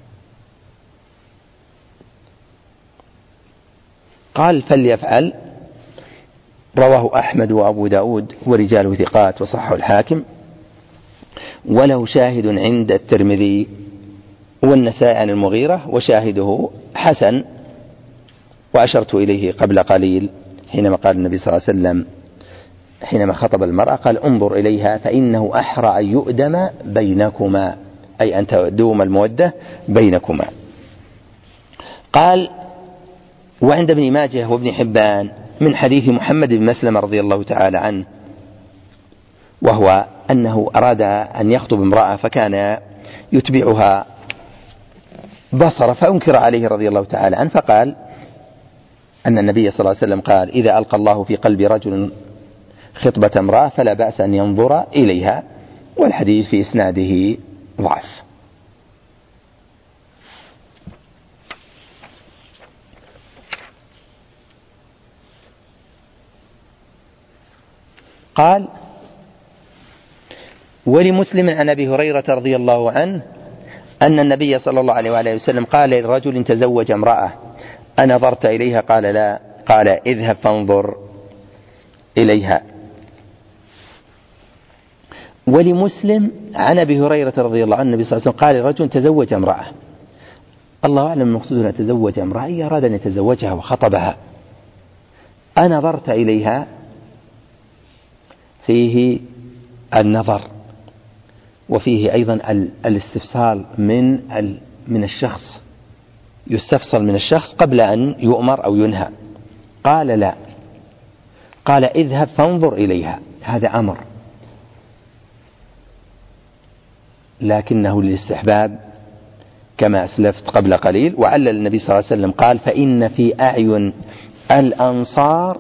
قال فليفعل. رواه أحمد وأبو داود ورجاله ثقات وصححه الحاكم، وله شاهد عند الترمذي والنسائي عن المغيرة، وشاهده حسن، وأشرت إليه قبل قليل حينما قال النبي صلى الله عليه وسلم حينما خطب المرأة قال انظر إليها فإنه أحرى أن يؤدم بينكما، أي أن تدوم المودة بينكما. قال وعند ابن ماجه وابن حبان من حديث محمد بن مسلمة رضي الله تعالى عنه، وهو أنه أراد أن يخطب امرأة فكان يتبعها بصر فأنكر عليه رضي الله تعالى عنه، فقال أن النبي صلى الله عليه وسلم قال إذا ألقى الله في قلب رجل خطبة امرأة فلا بأس أن ينظر إليها، والحديث في إسناده ضعف. قال ولمسلم عن أبي هريرة رضي الله عنه أن النبي صلى الله عليه وآله وسلم قال لرجل تزوج امرأة أنظرت إليها؟ قال لا. قال اذهب فانظر إليها. ولمسلم عن أبي هريرة رضي الله عنه النبي صلى الله عليه وسلم قال لرجل تزوج امرأة، الله أعلم المقصود أن تزوج امرأة أراد أن يتزوجها وخطبها، أنظرت إليها فيه النظر، وفيه أيضا الاستفصال من الشخص، يستفصل من الشخص قبل أن يؤمر أو ينهى. قال لا. قال اذهب فانظر إليها، هذا أمر لكنه للاستحباب كما أسلفت قبل قليل. وعلل النبي صلى الله عليه وسلم قال فإن في أعين الأنصار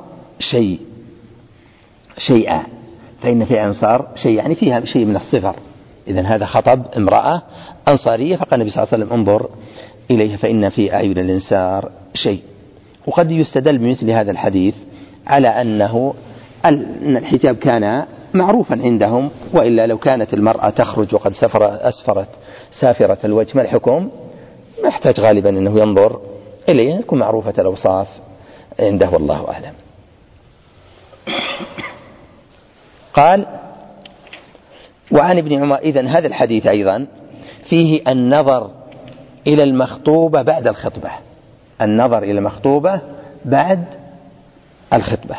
شيئا، فإن في أنصار شيء يعني فيها شيء من الصغر، إذن هذا خطب امرأة أنصارية، فقال النبي صلى الله عليه وسلم انظر إليها فإن في أعين الأنصار شيء. وقد يستدل بمثل هذا الحديث على أن الحجاب كان معروفا عندهم، وإلا لو كانت المرأة تخرج وقد أسفرت سافرة الوجه ما الحكم؟ ما يحتاج غالبا أنه ينظر إليها، تكون معروفة الأوصاف عنده والله أعلم. قال وعن ابن عمر. إذن هذا الحديث أيضا فيه النظر إلى المخطوبة بعد الخطبة، النظر إلى المخطوبة بعد الخطبة.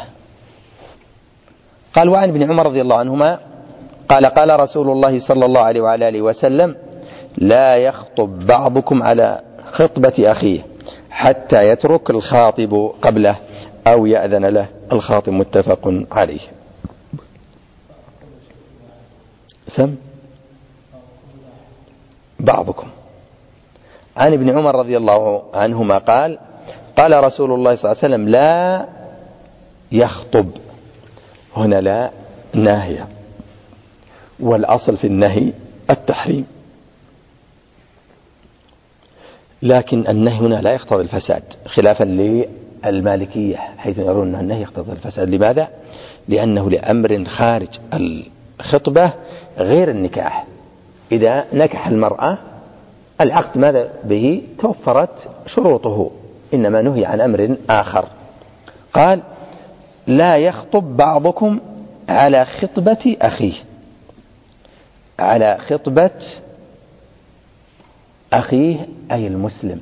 قال وعن ابن عمر رضي الله عنهما قال قال رسول الله صلى الله عليه وعلى آله وسلم لا يخطب بعضكم على خطبة أخيه حتى يترك الخاطب قبله أو يأذن له. الخاطب متفق عليه. سم بعضكم. عن ابن عمر رضي الله عنهما قال قال رسول الله صلى الله عليه وسلم لا يخطب، هنا لا ناهية، والأصل في النهي التحريم، لكن النهي هنا لا يقتضي الفساد، خلافا للمالكية حيث يرون أن النهي يقتضي الفساد. لماذا؟ لأنه لأمر خارج الخطبة غير النكاح. إذا نكح المرأة العقد ماذا به؟ توفرت شروطه، إنما نهي عن أمر آخر. قال لا يخطب بعضكم على خطبة أخيه، على خطبة أخيه أي المسلم.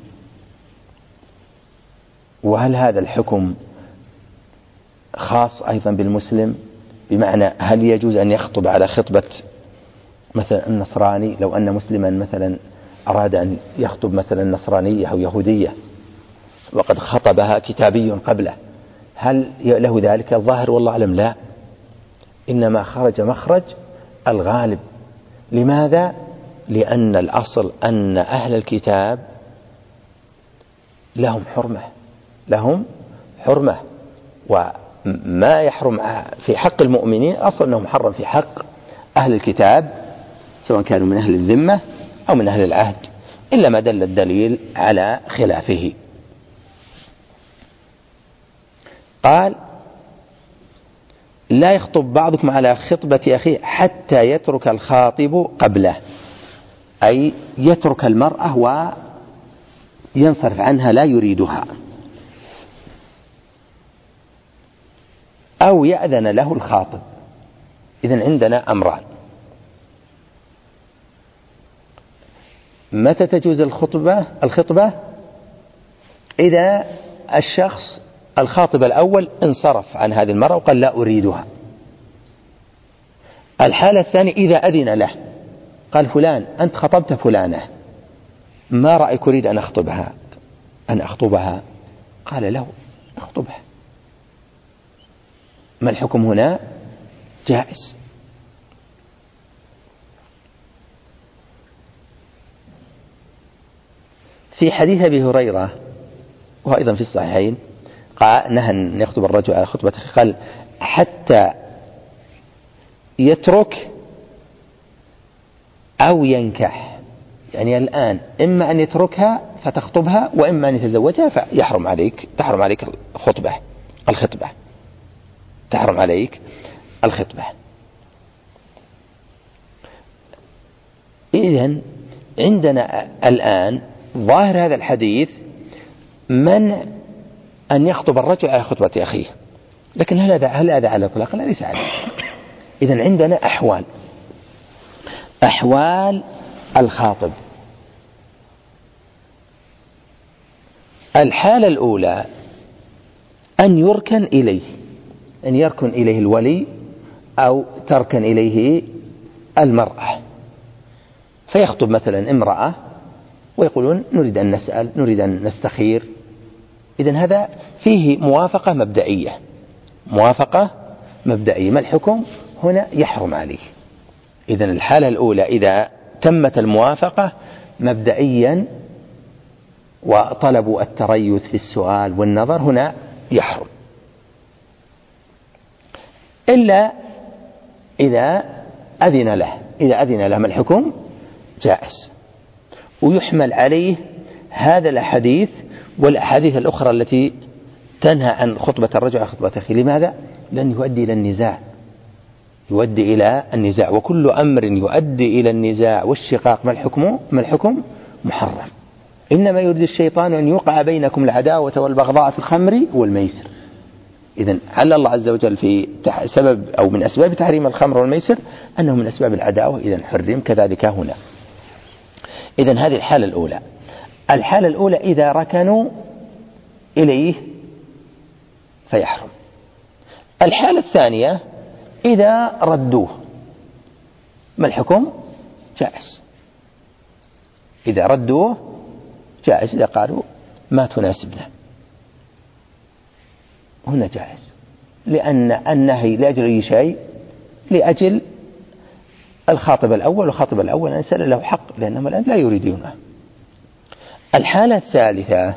وهل هذا الحكم خاص أيضا بالمسلم؟ بمعنى هل يجوز أن يخطب على خطبة مثلا النصراني؟ لو أن مسلما مثلا أراد أن يخطب مثلا نصرانية أو يهودية وقد خطبها كتابي قبله، هل له ذلك؟ الظاهر والله أعلم لا، إنما خرج مخرج الغالب. لماذا؟ لأن الأصل أن أهل الكتاب لهم حرمة، لهم حرمة، وما يحرم في حق المؤمنين أصل أنه محرم في حق أهل الكتاب سواء كانوا من أهل الذمة أو من أهل العهد، إلا ما دل الدليل على خلافه. قال لا يخطب بعضكم على خطبة أخيه حتى يترك الخاطب قبله، أي يترك المرأة وينصرف عنها لا يريدها، أو يأذن له الخاطب. إذن عندنا أمران: متى تجوز الخطبة؟ إذا الشخص الخاطب الأول انصرف عن هذه المرأة وقال لا أريدها. الحالة الثانية إذا أذن له، قال فلان أنت خطبت فلانة، ما رأيك أريد أن أخطبها؟ قال له أخطبها. ما الحكم هنا؟ جائز. في حديث أبي هريرة وأيضا في الصحيحين قال نهى أن يخطب الرجل على خطبة أخيه، قال حتى يترك أو ينكح، يعني الآن إما أن يتركها فتخطبها وإما أن يتزوجها فيحرم عليك، تحرم عليك الخطبة، تحرم عليك الخطبة. إذن عندنا الآن ظاهر هذا الحديث منع أن يخطب الرجل على خطبة أخيه، لكن هل هذا على الإطلاق؟ لا، ليس عليه. إذن عندنا أحوال الخاطب. الحالة الأولى أن يركن إليه الولي أو تركن إليه المرأة، فيخطب مثلا امرأة ويقولون نريد أن نسأل، نريد أن نستخير. إذن هذا فيه موافقة مبدئية. ما الحكم هنا؟ يحرم عليه. إذن الحالة الأولى إذا تمت الموافقة مبدئيا وطلبوا التريث في السؤال والنظر، هنا يحرم، إلا إذا أذن له. ما الحكم؟ جائز. ويحمل عليه هذا الحديث والأحاديث الأخرى التي تنهى عن خطبة الرجل على خطبة أخيه. لماذا؟ لأنه يؤدي إلى النزاع، وكل أمر يؤدي إلى النزاع والشقاق ما الحكم؟ محرم. إنما يريد الشيطان أن يوقع بينكم العداوة والبغضاء في الخمر والميسر. إذن علّ الله عز وجل في سبب أو من أسباب تحريم الخمر والميسر أنه من أسباب العداوة، إذن حرم كذلك هنا. إذن هذه الحالة الأولى إذا ركنوا إليه فيحرم. الحالة الثانية إذا ردوه، ما الحكم؟ جائز. إذا ردوه جائز، إذا قالوا ما تناسبنا هنا جائز، لأن النهي لأجل أي شيء؟ لأجل الخاطب الأول، والخاطب الأول أن يسأل له حق، لأنهم الآن لا يريدونه. الحالة الثالثة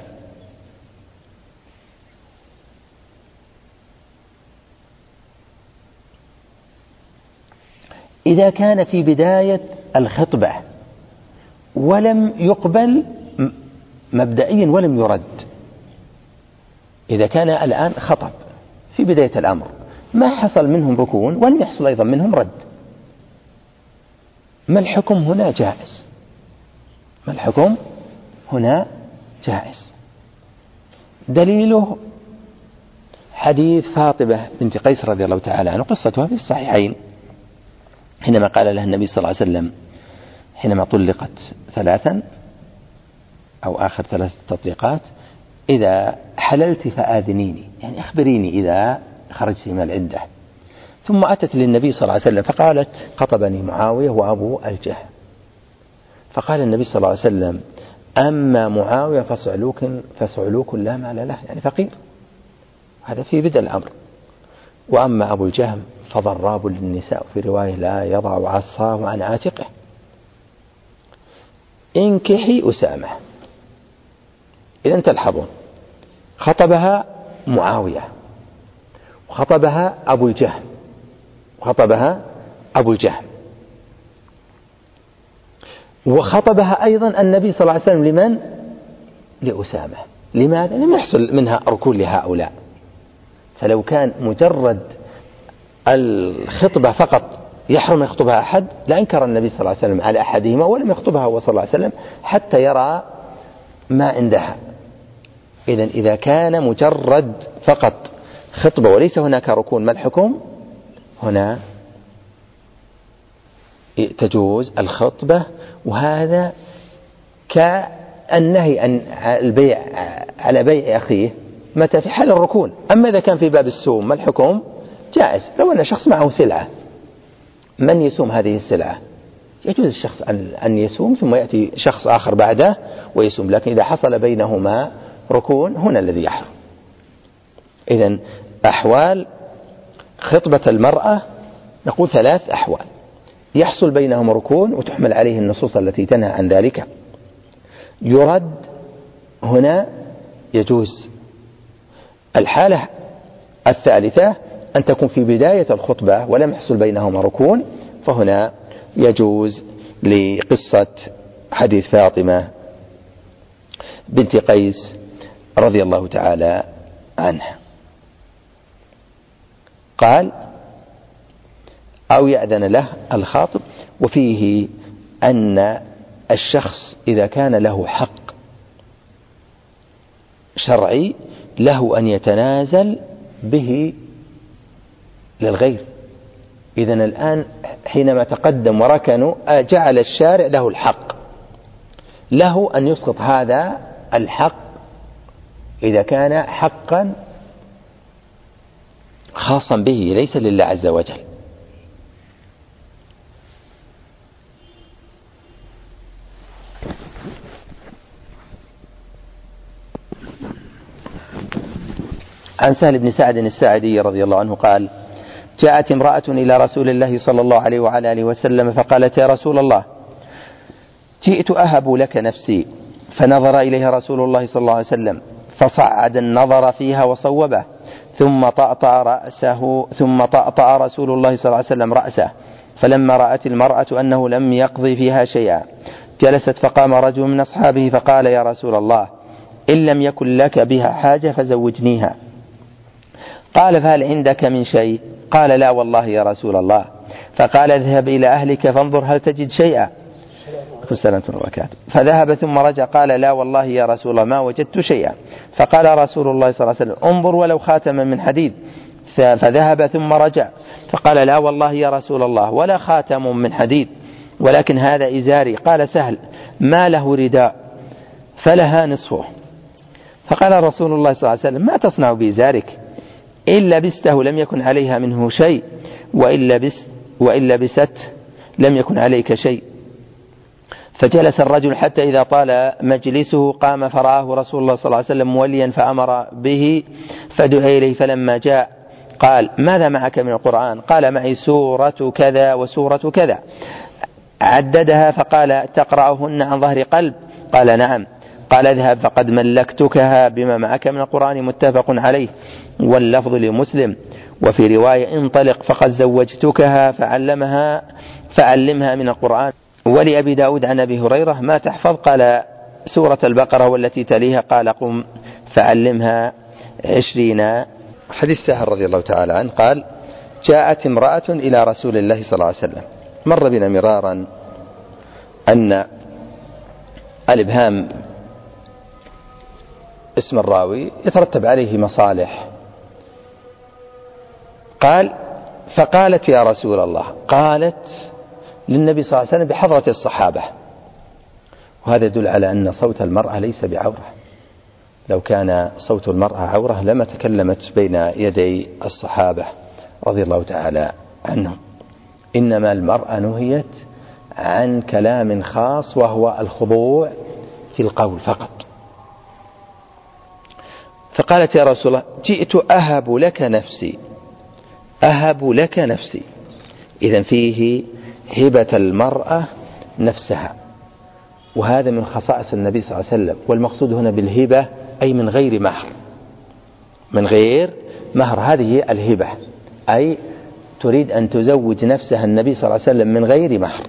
إذا كان في بداية الخطبة ولم يقبل مبدئيا ولم يرد، إذا كان الآن خطب في بداية الأمر ما حصل منهم ركون ولم يحصل أيضا منهم رد، ما الحكم هنا؟ جائز. ما الحكم هنا؟ جائز. دليله حديث فاطمة بنت قيس رضي الله تعالى عنها، قصتها في الصحيحين، حينما قال لها النبي صلى الله عليه وسلم حينما طلقت 3 أو آخر 3 تطليقات: إذا حللت فآذنيني، يعني أخبريني إذا خرجت من العدة. ثم أتت للنبي صلى الله عليه وسلم فقالت: خطبني معاوية وأبو الجهم. فقال النبي صلى الله عليه وسلم: أما معاوية فصعلوك لا مال له، يعني فقير، هذا في بدء الأمر. وأما أبو الجهم فضراب للنساء، في رواية لا يضع عصاه عن عاتقه. انكحي أسامة. إذن تلحظون خطبها معاوية وخطبها أبو الجهم وخطبها أيضا النبي صلى الله عليه وسلم لمن؟ لأسامة. لماذا؟ لم يحصل منها ركون لهؤلاء. فلو كان مجرد الخطبة فقط يحرم يخطبها أحد لأنكر النبي صلى الله عليه وسلم على أحدهما ولم يخطبها هو صلى الله عليه وسلم حتى يرى ما عندها. إذا كان مجرد فقط خطبة وليس هناك ركون، ما الحكم؟ هنا تجوز الخطبة، وهذا كالنهي عن البيع على بيع أخيه متى في حال الركون. أما إذا كان في باب السوم ما الحكم؟ جائز. لو أن شخص معه سلعة، من يسوم هذه السلعة؟ يجوز الشخص أن يسوم ثم يأتي شخص آخر بعده ويسوم، لكن إذا حصل بينهما ركون هنا الذي يحرم. إذن أحوال خطبة المرأة نقول 3 أحوال يحصل بينهم ركون وتحمل عليه النصوص التي تنهى عن ذلك. يرد هنا يجوز. الحالة الثالثة أن تكون في بداية الخطبة ولم يحصل بينهما ركون، فهنا يجوز لقصة حديث فاطمة بنت قيس رضي الله تعالى عنها. قال: أو يأذن له الخاطب. وفيه أن الشخص إذا كان له حق شرعي له أن يتنازل به للغير. إذن الآن حينما تقدم وركنوا جعل الشارع له الحق، له أن يسقط هذا الحق إذا كان حقا خاصا به ليس لله عز وجل. عن سهل بن سعد الساعدي رضي الله عنه قال: جاءت امرأة إلى رسول الله صلى الله عليه وعلى آله وسلم فقالت: يا رسول الله، جئت أهب لك نفسي. فنظر إليها رسول الله صلى الله عليه وسلم فصعد النظر فيها وصوبه، ثم طأطأ رسول الله صلى الله عليه وسلم رأسه. فلما رأت المرأة أنه لم يقضي فيها شيئا جلست، فقام رجل من أصحابه فقال: يا رسول الله، إن لم يكن لك بها حاجة فزوجنيها. قال: فهل عندك من شيء؟ قال: لا والله يا رسول الله. فقال: اذهب إلى أهلك فانظر هل تجد شيئا. فذهب ثم رجع قال: لا والله يا رسول الله ما وجدت شيئا. فقال رسول الله صلى الله عليه وسلم: انظر ولو خاتما من حديد. فذهب ثم رجع فقال: لا والله يا رسول الله ولا خاتم من حديد، ولكن هذا إزاري. قال سهل: ما له رداء فلها نصفه. فقال رسول الله صلى الله عليه وسلم: ما تصنع بإزارك؟ إن لبسته لم يكن عليها منه شيء، وإن لبست لم يكن عليك شيء. فجلس الرجل حتى إذا طال مجلسه قام فرآه رسول الله صلى الله عليه وسلم موليا فأمر به فدعا إليه. فلما جاء قال: ماذا معك من القرآن؟ قال: معي سورة كذا وسورة كذا. عددها فقال: تقرأهن عن ظهر قلب؟ قال: نعم. قال اذهب فقد ملكتكها بما معك من القرآن متفق عليه واللفظ لمسلم. وفي رواية انطلق فقد زوجتكها فعلمها من القرآن. ولأبي داود عن أبي هريرة ما تحفظ؟ قال سورة البقرة والتي تليها. قال قم فعلمها 20. حديث سهل رضي الله تعالى عنه قال جاءت امرأة إلى رسول الله صلى الله عليه وسلم. مر بنا مرارا أن الإبهام اسم الراوي يترتب عليه مصالح. قال فقالت يا رسول الله، قالت للنبي صلى الله عليه وسلم بحضرة الصحابة، وهذا يدل على أن صوت المرأة ليس بعورة. لو كان صوت المرأة عورة لما تكلمت بين يدي الصحابة رضي الله تعالى عنهم. إنما المرأة نهيت عن كلام خاص وهو الخضوع في القول فقط. فقالت يا رسول الله جئت أهب لك نفسي، أهب لك نفسي. إذن فيه هبة المرأة نفسها، وهذا من خصائص النبي صلى الله عليه وسلم. والمقصود هنا بالهبة أي من غير مهر، من غير مهر، هذه هي الهبة، أي تريد أن تزوج نفسها النبي صلى الله عليه وسلم من غير مهر.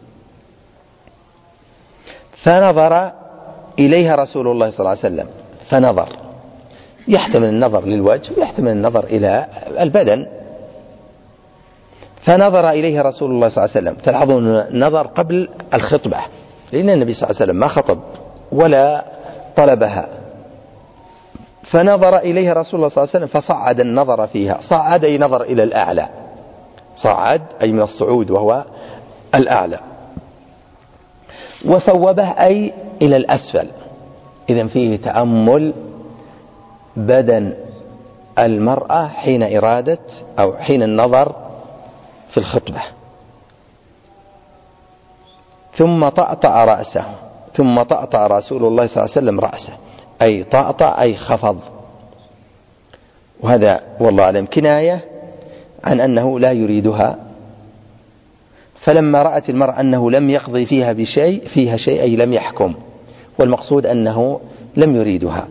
فنظر إليها رسول الله صلى الله عليه وسلم، فنظر يحتمل النظر للوجه ويحتمل النظر إلى البدن. فنظر إليها رسول الله صلى الله عليه وسلم. تلاحظون نظر قبل الخطبة، لأن النبي صلى الله عليه وسلم ما خطب ولا طلبها. فنظر إليها رسول الله صلى الله عليه وسلم فصعد النظر فيها. صعد أي نظر إلى الأعلى، صعد أي من الصعود وهو الأعلى. وصوبه أي إلى الأسفل. إذن فيه تأمل بدن المرأة حين إرادة أو حين النظر في الخطبة. ثم طأطأ رأسه، ثم طأطأ رسول الله صلى الله عليه وسلم رأسه، أي طأطأ أي خفض. وهذا والله أعلم كناية عن أنه لا يريدها. فلما رأت المرأة أنه لم يقضي فيها شيء أي لم يحكم، والمقصود أنه لم يريدها،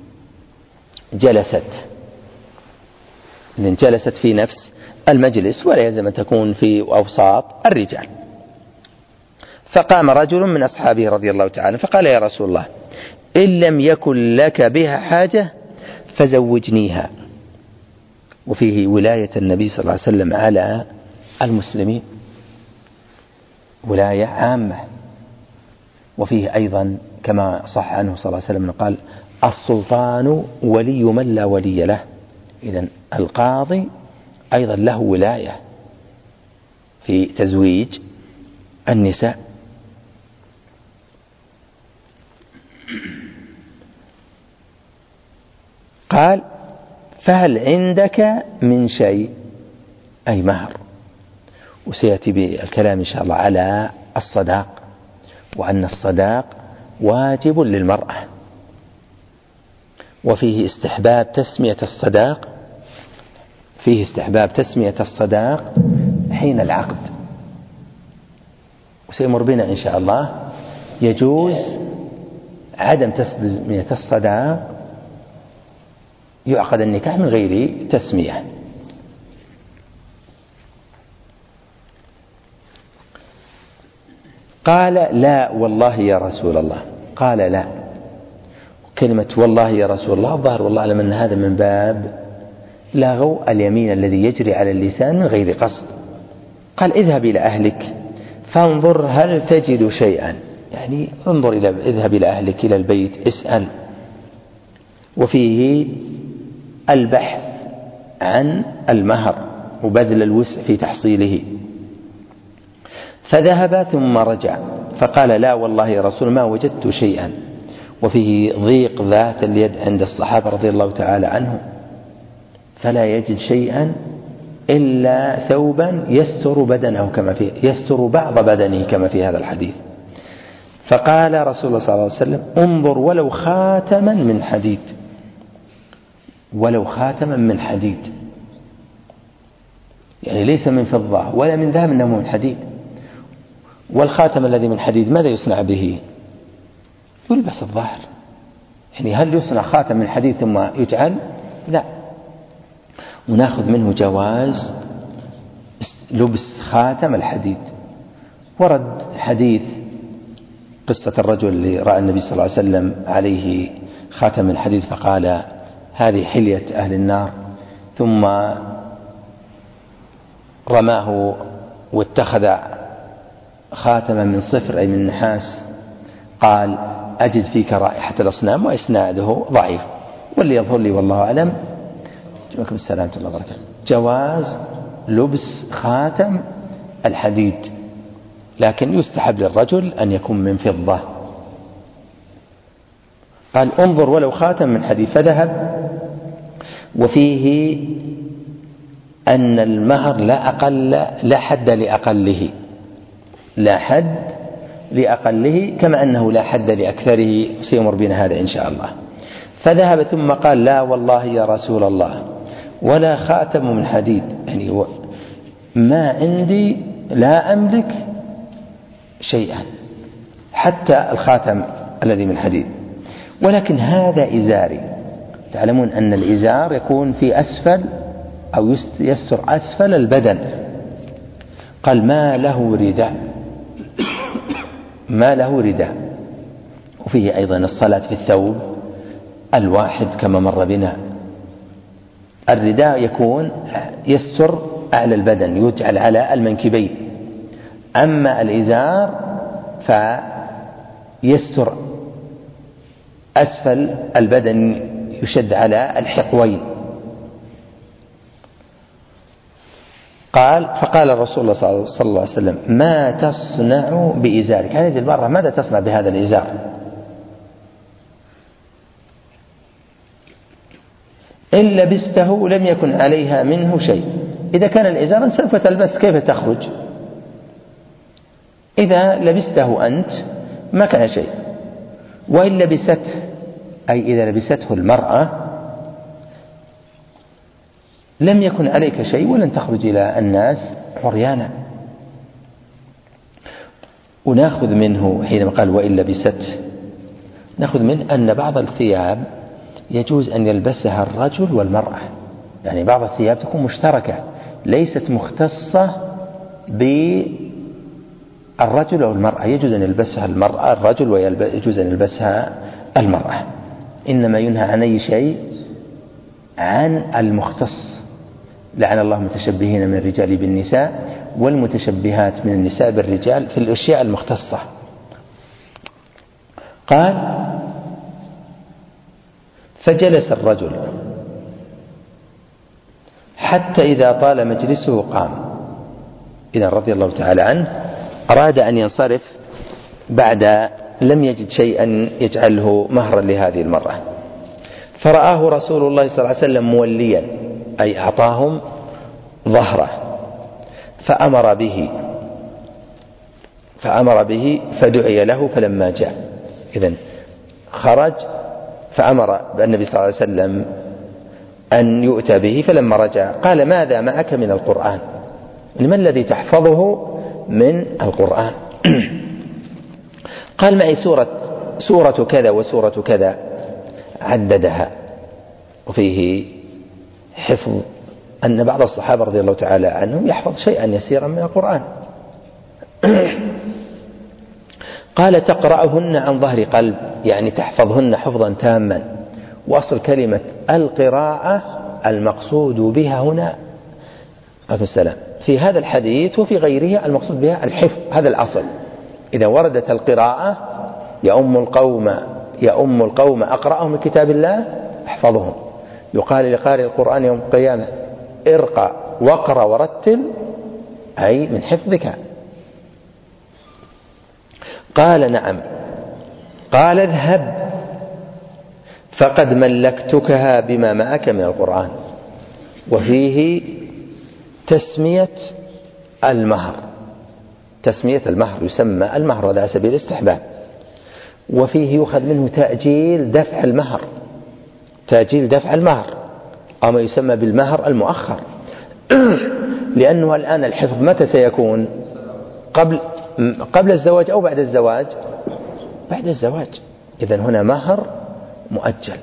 جلست، لأن جلست في نفس المجلس، ولا يلزم أن تكون في أوساط الرجال. فقام رجل من أصحابه رضي الله تعالى فقال يا رسول الله إن لم يكن لك بها حاجة فزوجنيها. وفيه ولاية النبي صلى الله عليه وسلم على المسلمين، ولاية عامة. وفيه أيضا كما صح عنه صلى الله عليه وسلم قال السلطان ولي من لا ولي له. إذن القاضي أيضا له ولاية في تزويج النساء. قال فهل عندك من شيء أي مهر. وسيأتي بالكلام إن شاء الله على الصداق، وأن الصداق واجب للمرأة. وفيه استحباب تسمية الصداق، فيه استحباب تسمية الصداق حين العقد. وسيمر بنا إن شاء الله يجوز عدم تسمية الصداق، يعقد النكاح من غير تسمية. قال لا والله يا رسول الله. قال لا. كلمة والله يا رسول الله الظاهر والله أعلم أن هذا من باب لغو اليمين الذي يجري على اللسان من غير قصد. قال اذهب إلى أهلك فانظر هل تجد شيئا، يعني انظر اذهب إلى أهلك إلى البيت اسأل. وفيه البحث عن المهر وبذل الوسع في تحصيله. فذهب ثم رجع فقال لا والله يا رسول ما وجدت شيئا. وفيه ضيق ذات اليد عند الصحابة رضي الله تعالى عنهم، فلا يجد شيئا إلا ثوبا يستر بدنه كما فيه، يستر بعض بدنه كما في هذا الحديث. فقال رسول الله صلى الله عليه وسلم انظر ولو خاتما من حديد، ولو خاتما من حديد، يعني ليس من فضة ولا من ذهب إنه من حديد. والخاتم الذي من حديد ماذا يصنع به؟ يلبس الظاهر، يعني هل يصنع خاتم من حديد ثم يجعل؟ لا. وناخذ منه جواز لبس خاتم الحديد. ورد حديث قصة الرجل اللي رأى النبي صلى الله عليه وسلم عليه خاتم الحديد فقال هذه حلية أهل النار، ثم رماه واتخذ خاتما من صفر أي من نحاس، قال أجد فيك رائحة الأصنام، وإسناده ضعيف. واللي يظهر لي والله أعلم جمعكم السلام الله وبركاته جواز لبس خاتم الحديد، لكن يستحب للرجل أن يكون من فضة. قال انظر ولو خاتم من حديد. فذهب. وفيه أن المهر لا حد لأقله، لا حد لأقله، كما أنه لا حد لأكثره، سيمر بنا هذا إن شاء الله. فذهب ثم قال لا والله يا رسول الله ولا خاتم من حديد، يعني ما عندي، لا أملك شيئا حتى الخاتم الذي من حديد، ولكن هذا إزاري. تعلمون أن الإزار يكون في أسفل أو يستر أسفل البدن. قال ما له رداء، ما له رداء. وفيه أيضا الصلاة في الثوب الواحد كما مر بنا. الرداء يكون يستر أعلى البدن، يجعل على المنكبين، أما الإزار فيستر أسفل البدن، يشد على الحقوين. فقال الرسول صلى الله عليه وسلم ما تصنع بإزارك؟ هذه المرة ماذا تصنع بهذا الإزار؟ إن لبسته لم يكن عليها منه شيء. إذا كان الإزار سوف تلبس كيف تخرج؟ إذا لبسته أنت ما كان شيء، وإن لبسته أي إذا لبسته المرأة لم يكن عليك شيء ولن تخرج إلى الناس عريانا. وناخذ منه حينما قال وإن لبسته، ناخذ منه أن بعض الثياب يجوز أن يلبسها الرجل والمرأة، يعني بعض الثياب تكون مشتركة ليست مختصة بالرجل أو المرأة، يجوز أن يلبسها المرأة الرجل ويجوز أن يلبسها المرأة. إنما ينهى عن أي شيء عن المختص. لعن الله المتشبهين من الرجال بالنساء والمتشبهات من النساء بالرجال في الأشياء المختصة. قال فجلس الرجل حتى إذا طال مجلسه قام. إذا رضي الله تعالى عنه أراد أن ينصرف بعد لم يجد شيئا يجعله مهرا لهذه المرأة، فرآه رسول الله صلى الله عليه وسلم موليا أي أعطاهم ظهره، فأمر به فدعي له فلما جاء. إذن خرج فأمر النبي صلى الله عليه وسلم أن يؤتى به، فلما رجع قال ماذا معك من القرآن؟ ما الذي تحفظه من القرآن؟ قال معي سورة كذا وسورة كذا، عددها. وفيه حفظ أن بعض الصحابة رضي الله تعالى عنهم يحفظ شيئا يسيرا من القرآن. قال تقرأهن عن ظهر قلب، يعني تحفظهن حفظا تاما. وأصل كلمة القراءة المقصود بها هنا السلام في هذا الحديث وفي غيره المقصود بها الحفظ، هذا الأصل. إذا وردت القراءة يا أم القوم أقرأهم من كتاب الله احفظهم. يقال لقارئ القرآن يوم القيامة ارقى واقرأ ورتل، أي من حفظك. قال نعم. قال اذهب فقد ملكتكها بما معك من القرآن. وفيه تسمية المهر، يسمى المهر على سبيل الاستحباب. وفيه يؤخذ منه تأجيل دفع المهر أو ما يسمى بالمهر المؤخر، لأنه الآن الحفظ متى سيكون؟ قبل الزواج أو بعد الزواج؟ بعد الزواج. إذن هنا مهر مؤجل.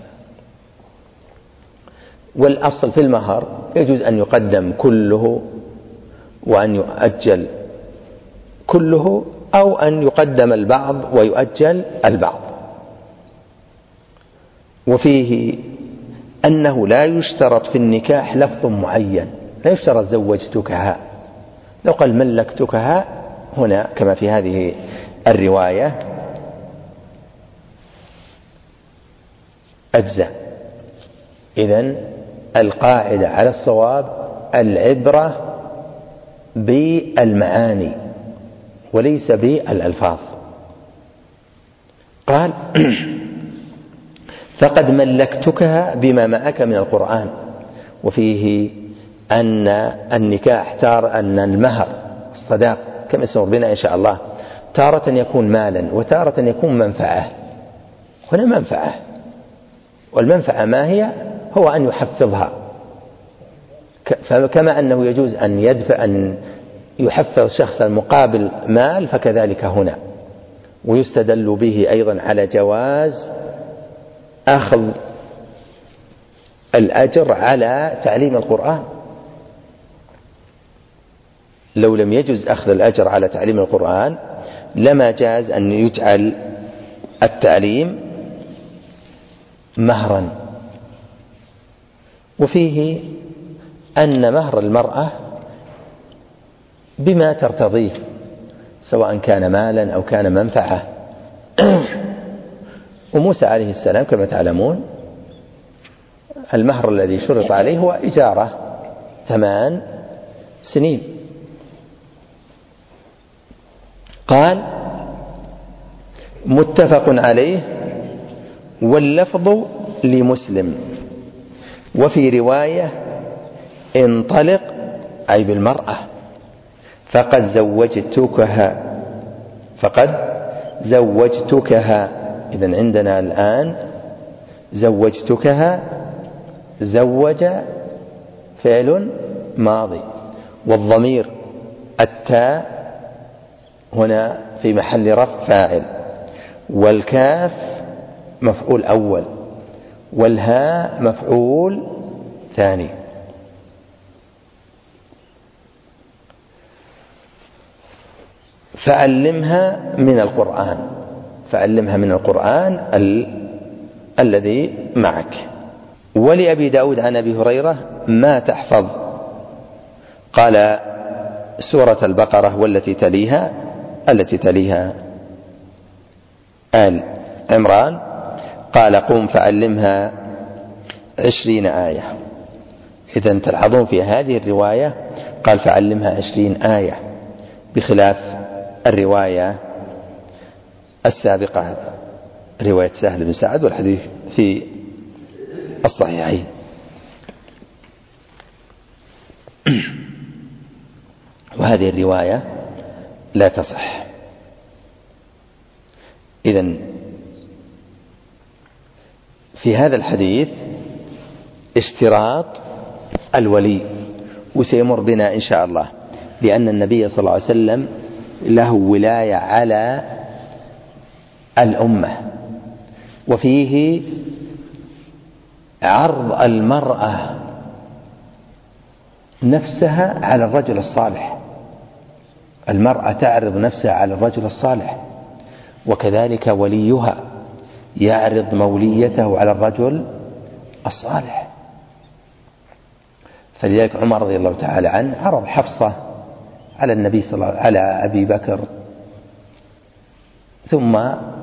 والأصل في المهر يجوز أن يقدم كله وأن يؤجل كله، أو أن يقدم البعض ويؤجل البعض. وفيه أنه لا يشترط في النكاح لفظ معين، لا يشترط زوجتكها، لو قال ملكتكها هنا كما في هذه الرواية أجزاء. إذن القاعدة على الصواب العبرة بالمعاني وليس بالألفاظ. قال فقد ملكتكها بما معك من القرآن. وفيه أن النكاح أن المهر الصداق كما سنر بنا إن شاء الله تارة يكون مالا وتارة يكون منفعة. هنا منفعة، والمنفعة ما هي؟ هو أن يحفظها، فكما أنه يجوز أن يدفع أن يحفظ شخصا مقابل مال، فكذلك هنا. ويستدل به أيضا على جواز أخذ الأجر على تعليم القرآن. لو لم يجوز أخذ الأجر على تعليم القرآن لما جاز أن يجعل التعليم مهرا. وفيه أن مهر المرأة بما ترتضيه سواء كان مالا أو كان منفعة. وموسى عليه السلام كما تعلمون المهر الذي شرط عليه هو إجارة 8 سنين. قال متفق عليه، واللفظ لمسلم. وفي رواية انطلق أي بالمرأة فقد زوجتكها. إذن عندنا الآن زوجتكها زوج فعل ماضي، والضمير التاء هنا في محل رفع فاعل، والكاف مفعول أول، والهاء مفعول ثاني. فعلمها من القرآن الذي معك. ولأبي داود عن أبي هريرة ما تحفظ؟ قال سورة البقرة والتي تليها آل عمران. قال قم فعلمها 20 آية. إذن تلحظون في هذه الرواية قال فعلمها 20 آية، بخلاف الرواية السابقة رواية سهل بن سعد، والحديث في الصحيحين. وهذه الرواية لا تصح. إذن في هذا الحديث اشتراط الولي، وسيمر بنا إن شاء الله، لأن النبي صلى الله عليه وسلم له ولاية على الأمة. وفيه عرض المرأة نفسها على الرجل الصالح. المرأة تعرض نفسها على الرجل الصالح، وكذلك وليها يعرض موليته على الرجل الصالح. فلذلك عمر رضي الله تعالى عنه عرض حفصة على النبي على أبي بكر، ثم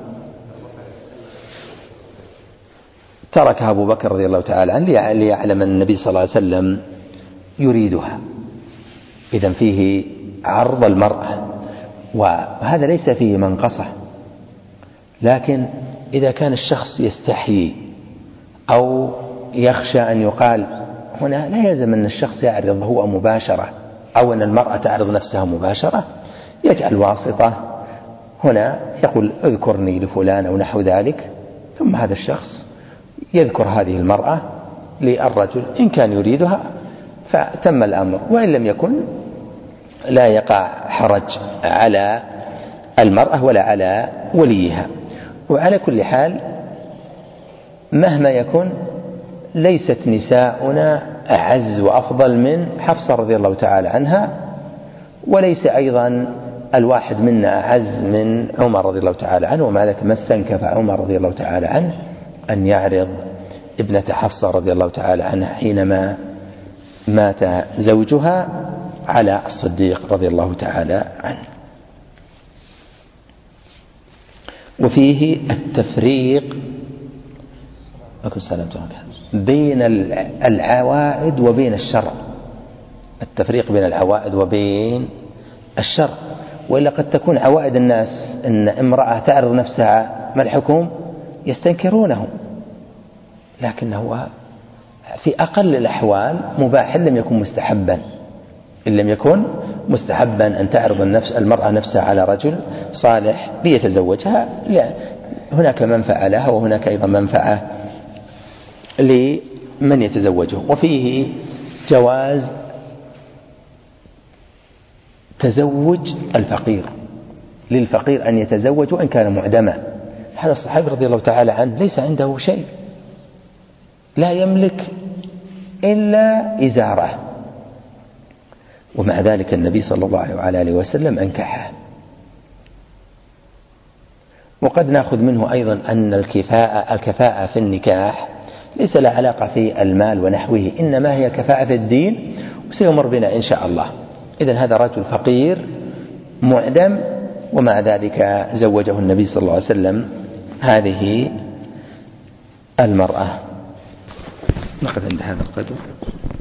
تركها أبو بكر رضي الله تعالى عنه ليعلم النبي صلى الله عليه وسلم يريدها. إذن فيه عرض المرأة، وهذا ليس فيه منقصة. لكن إذا كان الشخص يستحيي أو يخشى أن يقال، هنا لا يلزم أن الشخص يعرض هو مباشرة أو أن المرأة تعرض نفسها مباشرة، يجعل واسطة. هنا يقول اذكرني لفلان أو نحو ذلك، ثم هذا الشخص يذكر هذه المرأة للرجل، إن كان يريدها فتم الأمر، وإن لم يكن لا يقع حرج على المرأة ولا على وليها. وعلى كل حال مهما يكن ليست نساؤنا أعز وأفضل من حفصة رضي الله تعالى عنها، وليس أيضا الواحد منا أعز من عمر رضي الله تعالى عنه، ومع ذلك ما استنكف عمر رضي الله تعالى عنه أن يعرض ابنة حفصة رضي الله تعالى عنها حينما مات زوجها على الصديق رضي الله تعالى عنه. وفيه التفريق بين العوائد وبين الشرع، التفريق بين العوائد وبين الشرع. وإلا قد تكون عوائد الناس أن امرأة تعرض نفسها، ما الحكم؟ يستنكرونه، لكنه في أقل الأحوال مباح لم يكن مستحبا. إن لم يكن مستحبا أن تعرض المرأة نفسها على رجل صالح ليتزوجها، لا، هناك منفعة لها وهناك أيضا منفعة لمن يتزوجه. وفيه جواز تزوج الفقير، للفقير أن يتزوج وإن كان معدما. هذا الصحابي رضي الله تعالى عنه ليس عنده شيء، لا يملك إلا إزاره، ومع ذلك النبي صلى الله عليه وسلم أنكحه. وقد نأخذ منه أيضا أن الكفاءة في النكاح ليس لها علاقة في المال ونحوه، إنما هي كفاءة في الدين، وسيمر بنا إن شاء الله. إذن هذا رجل فقير معدم، ومع ذلك زوجه النبي صلى الله عليه وسلم هذه المرأة. نقف عند هذا القدر.